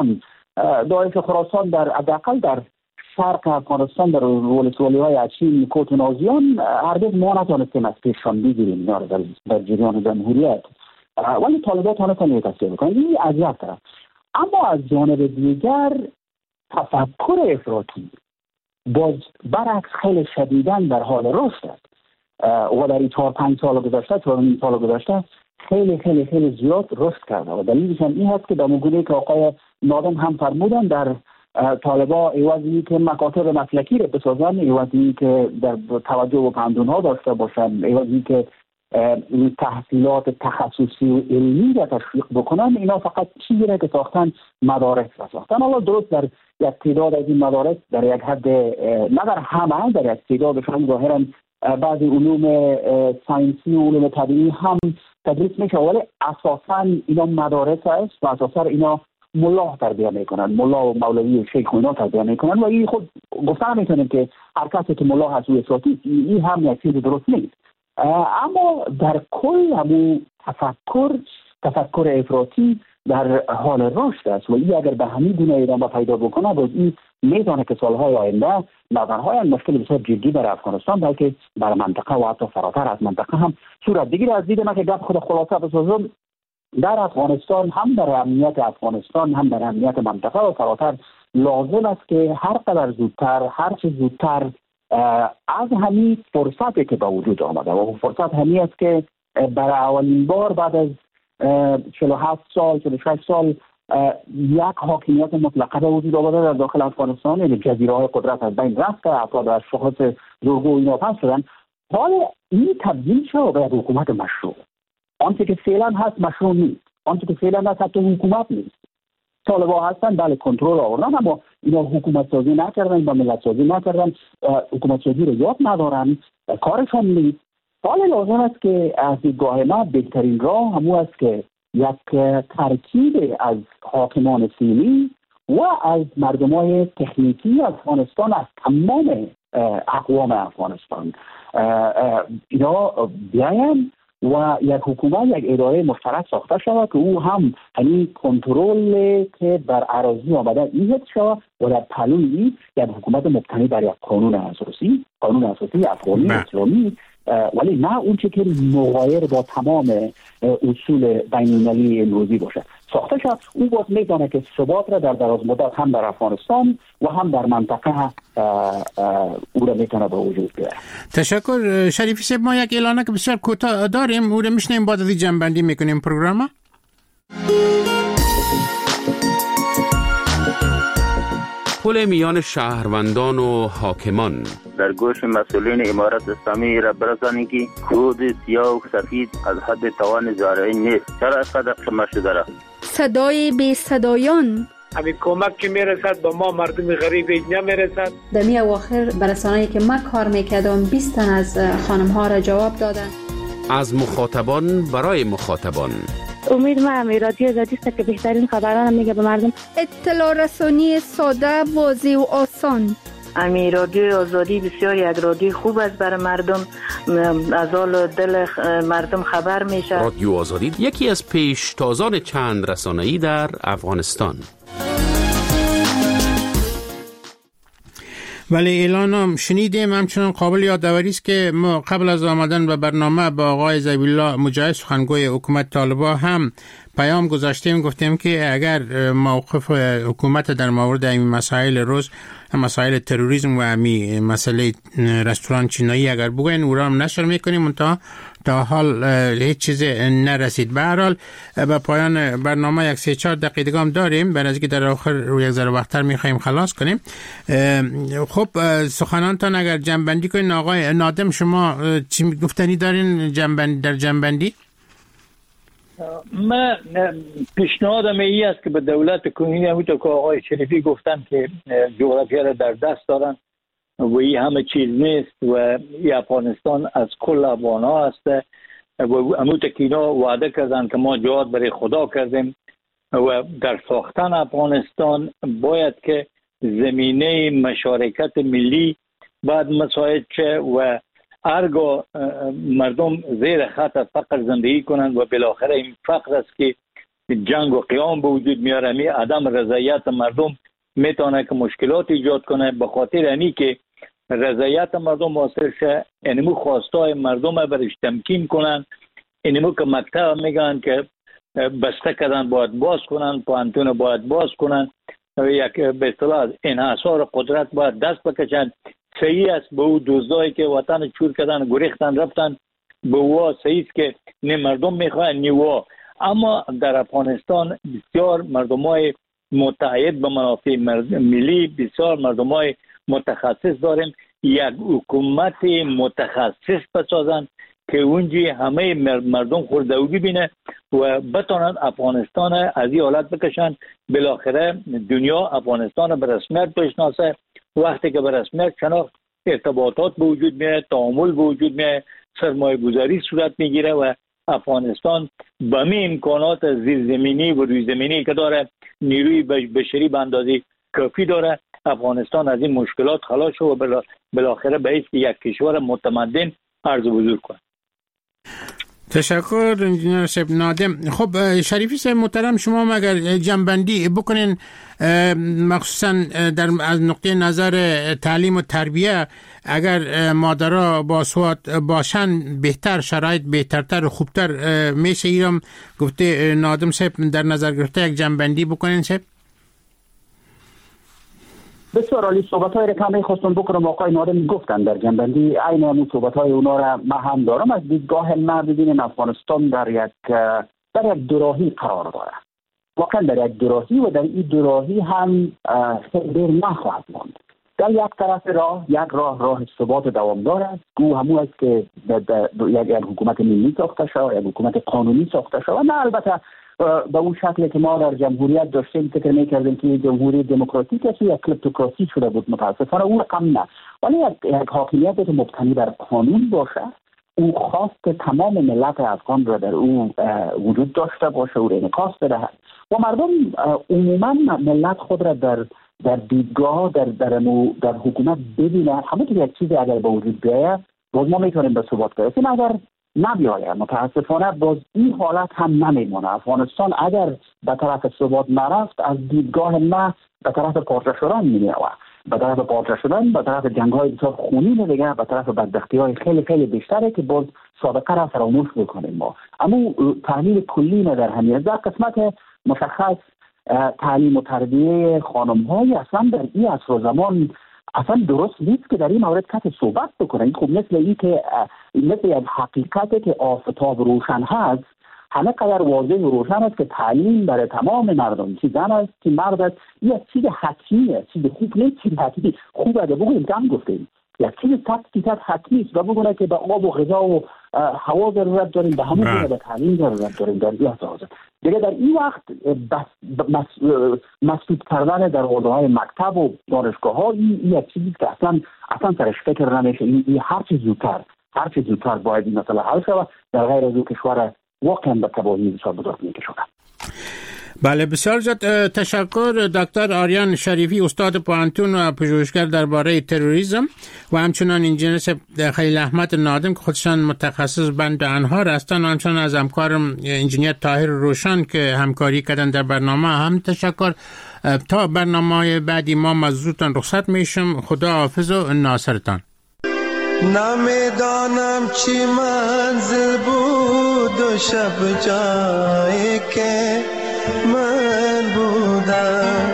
D: خراسان در حداقل در شرق افغانستان در ولسوالی‌های اچین، کوت و نازیان هرگز ما نتونستیم از پیششان بگیریم اینا رو در جریان جمهوریت، ولی طالبان تونستن یک تصویر بکنن. این از یک طرف. اما از جانب دیگر تفکر افراطی باز برعکس خیلی شدیداً در حال رشد است و در این 4-5 سال گذشته 4 سال گذشته خیلی خیلی خیلی زیاد رشد کرده و دلیلش هم این هست که در موقعی که آقای نادم هم فرمودن در طالبان ایوازی که مکاتب مسلکی رو بسازن، ایوازی که در توجه و پندونها داشته باشن، ایوازی که تحصیلات تخصصی و علمی را تشویق بکنن، اینا فقط چیزی را که ساختن مدارس را ساختن. حالا درست در یک تعداد از این مدارس در یک حد، نه در همه، در یک تعدادشان ظاهرا بعضی علوم ساینسی و علوم طبیعی هم تدریس میشه، ولی اساسا اینا مدارس است و اساسا اینا ملا تربیه میکنن، ملا و مولوی و شیخ و اینا تربیه میکنن و این خود گفتن میتونیم که هر کسی که ملا هست و افراطی، این هم یک چیز درست نیست. اما در کل همون تفکر افراطی در حال رشد است و این اگر به همین گونه ادامه پیدا بکنه باز این میزانه که سالهای آینده نظرهای مشکل بسیار جدی برای افغانستان بلکه برای منطقه و حتی فراتر از منطقه هم صورت بگیره. از دید من که گپ خود خلاصه بسازم، در افغانستان هم در امنیت افغانستان هم در امنیت منطقه و فراتر لازم است که هر قدر زودتر، هر چه زودتر از همین فرصتی که به وجود آمده و فرصت همین است که برای اولین بار بعد از 47 سال 46 سال یک حاکمیت مطلقه به وجود آمده در داخل افغانستان، یعنی جزیره‌های قدرت از بین رفته، افراد از شخص زورگو اینا پس شدن، حال این تبدیل شد به حکومت مشروع. آنچه که فعلا هست مشروع نیست، آنچه که فعلا هست حتی حکومت نیست. طالبان هستن بله کنترل آوردن، اما اینا حکومت سازی نکردن، با ملت سازی نکردن، حکومت سازی رو یاد ندارن، کارشان نیست. حال لازم است که از دیدگاه ما بهترین راه همون است که یک ترکیب از حاکمان سیمی و از مردمای تکنیکی افغانستان، از تمام اقوام افغانستان اینا بیاین و یک حکومت، یک اداره مشترک ساخته شود که او هم همین کنترل که بر اراضی آمده ایجاد شود و در پلوی این یک حکومت مبتنی بر یک قانون اساسی افغانی اسلامی، ولی نه اون چه که مغایر با تمام اصول بین‌المللی امروزی باشه ساخته شد. او باز میدانه که ثبات را در دراز مدت هم در افغانستان و هم در منطقه او را میتونه به وجود بیاره.
B: تشکر شریفی صاحب. ما یک اعلانه که بسیار کوتاه داریم، او را میشنیم بعد از جنبندی میکنیم پروگرام.
G: پل میان شهروندان و حاکمان
H: در گوش مسئولین امارت اسلامی را برسانید که کود سیاه و سفید از حد توان زارعی نیست. چرا اینقدر قیمت شده را؟ صدای
I: بی صدایان همین کمک که میرسد با ما مردم غریب نمیرسد. در می اواخر برسانه‌ای که ما کار میکردم 20 تن از خانم ها را جواب دادن.
G: از مخاطبان برای مخاطبان.
J: امید ما رادیو آزادی است که بهترین خبران میگه به مردم.
C: اطلاع رسانی ساده، واضح و آسان.
J: رادیو آزادی بسیار یک رادیو خوب است برای مردم، از حال دل مردم خبر میشه.
G: رادیو آزادی یکی از پیشتازان چند رسانه‌ای در افغانستان.
B: ولی اعلانم شنیدیم. همچنان قابل یادآوری است که ما قبل از آمدن به برنامه با آقای ذبیح‌الله مجاهد سخنگوی حکومت طالبان هم پیام گذاشتیم، گفتیم که اگر موقف حکومت در مورد این مسائل روز، مسائل تروریسم و امی مسئله رستوران چینایی اگر بگوین او را هم نشر میکنیم، منتها تا حال هیچ چیز نرسید. به هر حال به پایان برنامه 1-3-4 دقیقه هم داریم، برای اینکه در آخر روی یک ذره وقت‌تر میخوایم خلاص کنیم. خب سخنانتان اگر جنبندی کنین. آقای نادم شما چی گفتنی دارین در جنبندی؟
E: من پیشنهادم ای است که به دولت کنونی همونطور که آقای شریفی گفتن که جغرافیا را در دست دارن و این همه چیز نیست و این افغانستان از کل افغان ها است و همونطور که اینا وعده کردن که ما جهاد برای خدا کردیم و در ساختن افغانستان باید که زمینه مشارکت ملی باید مساعد شه و هرگاه مردم زیر خط فقر زندگی کنند و بالاخره این فقر است که جنگ و قیام به وجود میاره. می عدم رضایت مردم میتونه که مشکلات ایجاد کنه، به خاطر اینی که رضایت مردم حاصل شه اینمو خواستای مردم برش تمکین کنن، اینمو که مکتب میگن که بسته کردن باید باز کنن، پانتون باید باز کنن، یک به اصطلاح انحصار قدرت باید دست بکشن. صحیح است به او دزدایی که وطن چور کردن گریختن رفتن به او صحیح است که نه مردم میخواهن نه او، اما در افغانستان بسیار مردمای متعهد به منافع ملی، بسیار مردمای متخصص داریم. یک حکومت متخصص بسازن که اونجی همه مردم خورده ببینه و بتونن افغانستان از این حالت بکشن. بالاخره دنیا افغانستان به رسمیت بشناسه. وقتی که به رسمیت شناخت ارتباطات به وجود میاد، تعامل به وجود میاد، سرمایه گذاری صورت میگیره و افغانستان به می امکانات زیرزمینی و روی زمینی که داره، نیروی بشری به اندازه کافی داره، افغانستان از این مشکلات خلاص شد و بالاخره به اسم یک کشور متمدن عرض بزرگ کنه.
B: تشکر انجینر صاحب نادم. خب شریفی صاحب محترم، شما اگر جنبندی بکنین مخصوصا از نقطه نظر تعلیم و تربیه، اگر مادرها باسواد باشن بهتر، شرایط بهترتر و خوبتر میشه. ایرام گفته نادم صاحب در نظر گرفته یک جنبندی بکنین صاحب.
D: بسیار عالی. صحبت‌های را که من خواستم بکنم آقای نادم گفتن در جنبندی، عین همون صحبت‌های اونا را من هم دارم. از دیدگاه من ببینیم افغانستان در یک دوراهی قرار داره، واقعا در یک دوراهی و در این دوراهی هم خیلی دیر نخواهد ماند. در یک طرف راه ثبات دوامدار است، او همون است که یک حکومت ملی ساخته شود، یک حکومت قانونی ساخته شود. نه البته به اون شکلی که ما در جمهوریت داشتیم فکر می‌کردیم که جمهوری دموکراتیک است یا کلیپتوکراسی شده بود، متاسفانه اون رقم نه، ولی یک حاکمیت که مبتنی بر قانون باشه، او خواست تمام ملت افغان را در او وجود داشته باشه، او را انعکاس بدهد و مردم عموما ملت خود را در دیدگاه در حکومت ببینه. همونطور یک چیزی اگر به وجود بیاید باز ما میتونیم به ثبات برسیم، اگر نبیاید متاسفانه باز این حالت هم نمیمونه. افغانستان اگر به طرف ثبات نرفت، از دیدگاه ما به طرف پارچه شدن می‌رود، به طرف پارچه شدن، به طرف جنگ‌های بسیار خونین دیگه، به طرف بدبختی‌های خیلی خیلی بیشتره که باز سابقه را فراموش بکنیم ما. اما تحلیل کلی ما در همین در قسمت مشخص تعلیم و تربیه خانم‌های اصلا در این عصر و زمان اصلا درست نیست که در این مورد کسی صحبت بکنه. این خب مثل یک حقیقتی که آفتاب روشن هست، همه قدر واضح و روشن است که تعلیم برای تمام مردم، چی زن است چی مرد است، یک چیز حتمیه، چیز خوب نیست، چیز حتمی. خوب اگه بگویم کم گفتیم، یک چیز تکتیکت حتمی است و بگونه که به آب و غذا و هوا ضرورت داریم، به همون گونه به تعلیم ضرورت داریم. در این اساس دیگه در این وقت مسدود کردن در حوزه‌های مکتب و دانشگاه‌ها این یک چیزی که اصلا سرش فکر نمیشه. این هر چه زودتر باید این مسئله حل شود، در غیر از او کشور واقعا به تباهی بسیار بزرگ می‌کشد.
B: بله، بسیار زیاد تشکر دکتر آریان شریفی، استاد پوهنتون و پژوهشگر درباره تروریسم، و همچنان انجینر خلیل احمد نادم که خودشان متخصص بند انهار هستند، و همچنان از همکارم انجینیر طاهر روشن که همکاری کردن در برنامه هم تشکر. تا برنامه بعدی ما مزدورتان رخصت میشم. خدا حافظ و ناصرتان.
K: نمیدانم چی منزل بود و شب جایی که من بودم،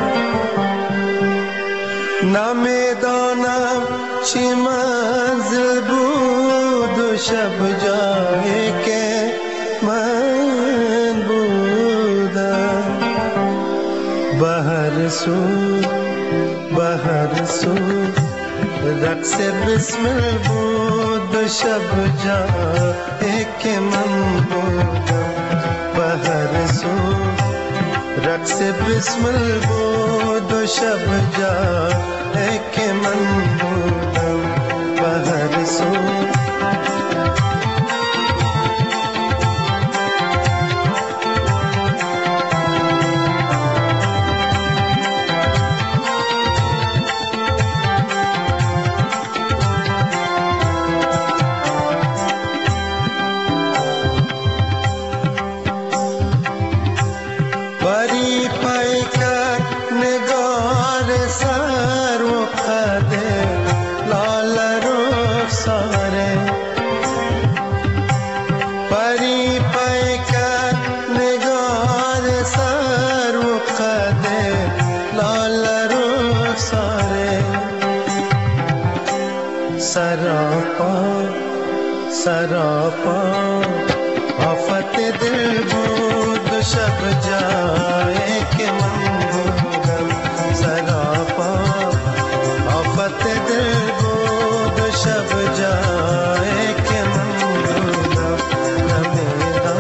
K: نمیدانم چی منزل بود و شب جایی که من بودم. بهر سو رقص بسمل بود و شب جایی که من بودم. سو رقص بسمل بود و شب جا که من بودم به هر سو सरापा आफत दिल بود शब जाए के मन भूगम सरापा आफत दिल بود शब जाए के मन भूगम नमेदा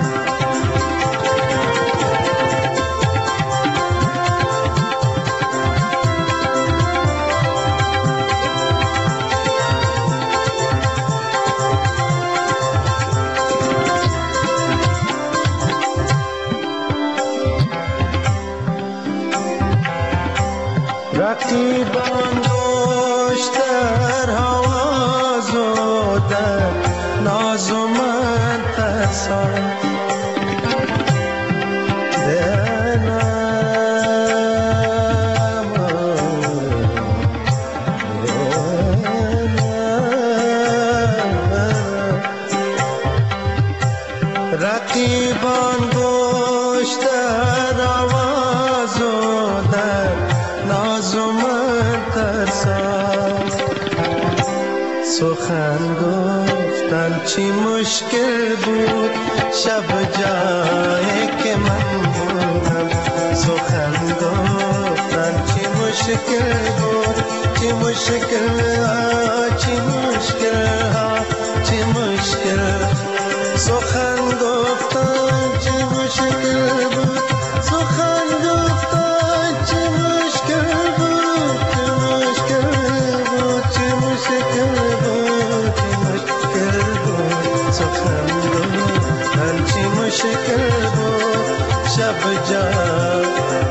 K: رقیبان دوشتر حواز و در ناز و من ترسان رقیبان دوشتر حواز و در ناز و من ترسان سخن گفتن چی مشکل بود شب جایی که من بودم سخن گفتن چی مشکل بود چی مشکل ها چی مشکل ها چی مشکل سخن گفتن چی مشکل بود سخن گفتن چی مشکل بود چی مشکل بود چی مشکل بود سخن گفتن چی مشکل بود شب جا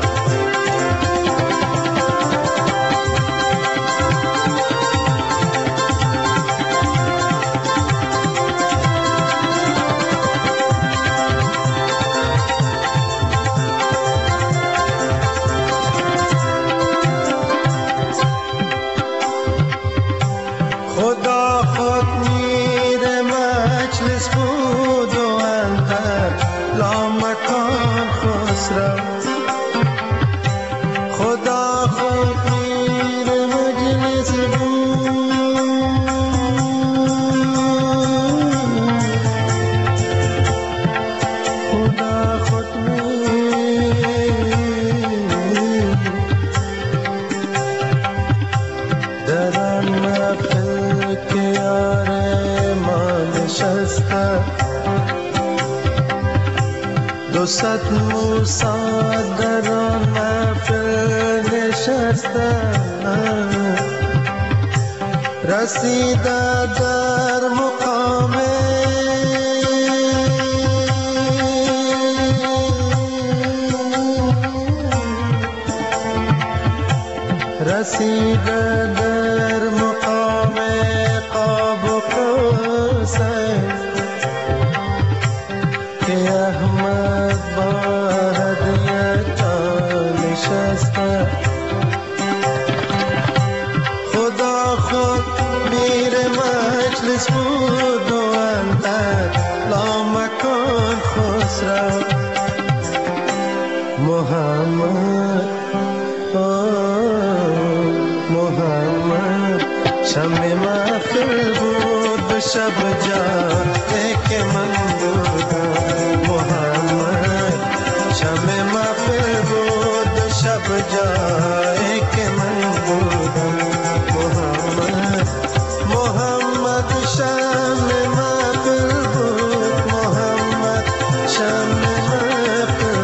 K: صد موسا در محفل نشسته رسیده در مقام رسیده در مقام قاب و قوسین که احمد با هدیت نشسته خدا خود میر مجلس بود و اندر لامکان خسرو محمد محمد شمع محفل بود به شب جاده که من بودم محمد شمع محفل بود به شب جاده که من بودم محمد محمد شمع محفل بود محمد شمع محفل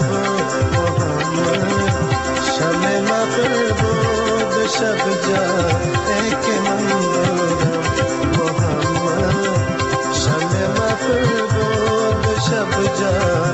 K: شب جا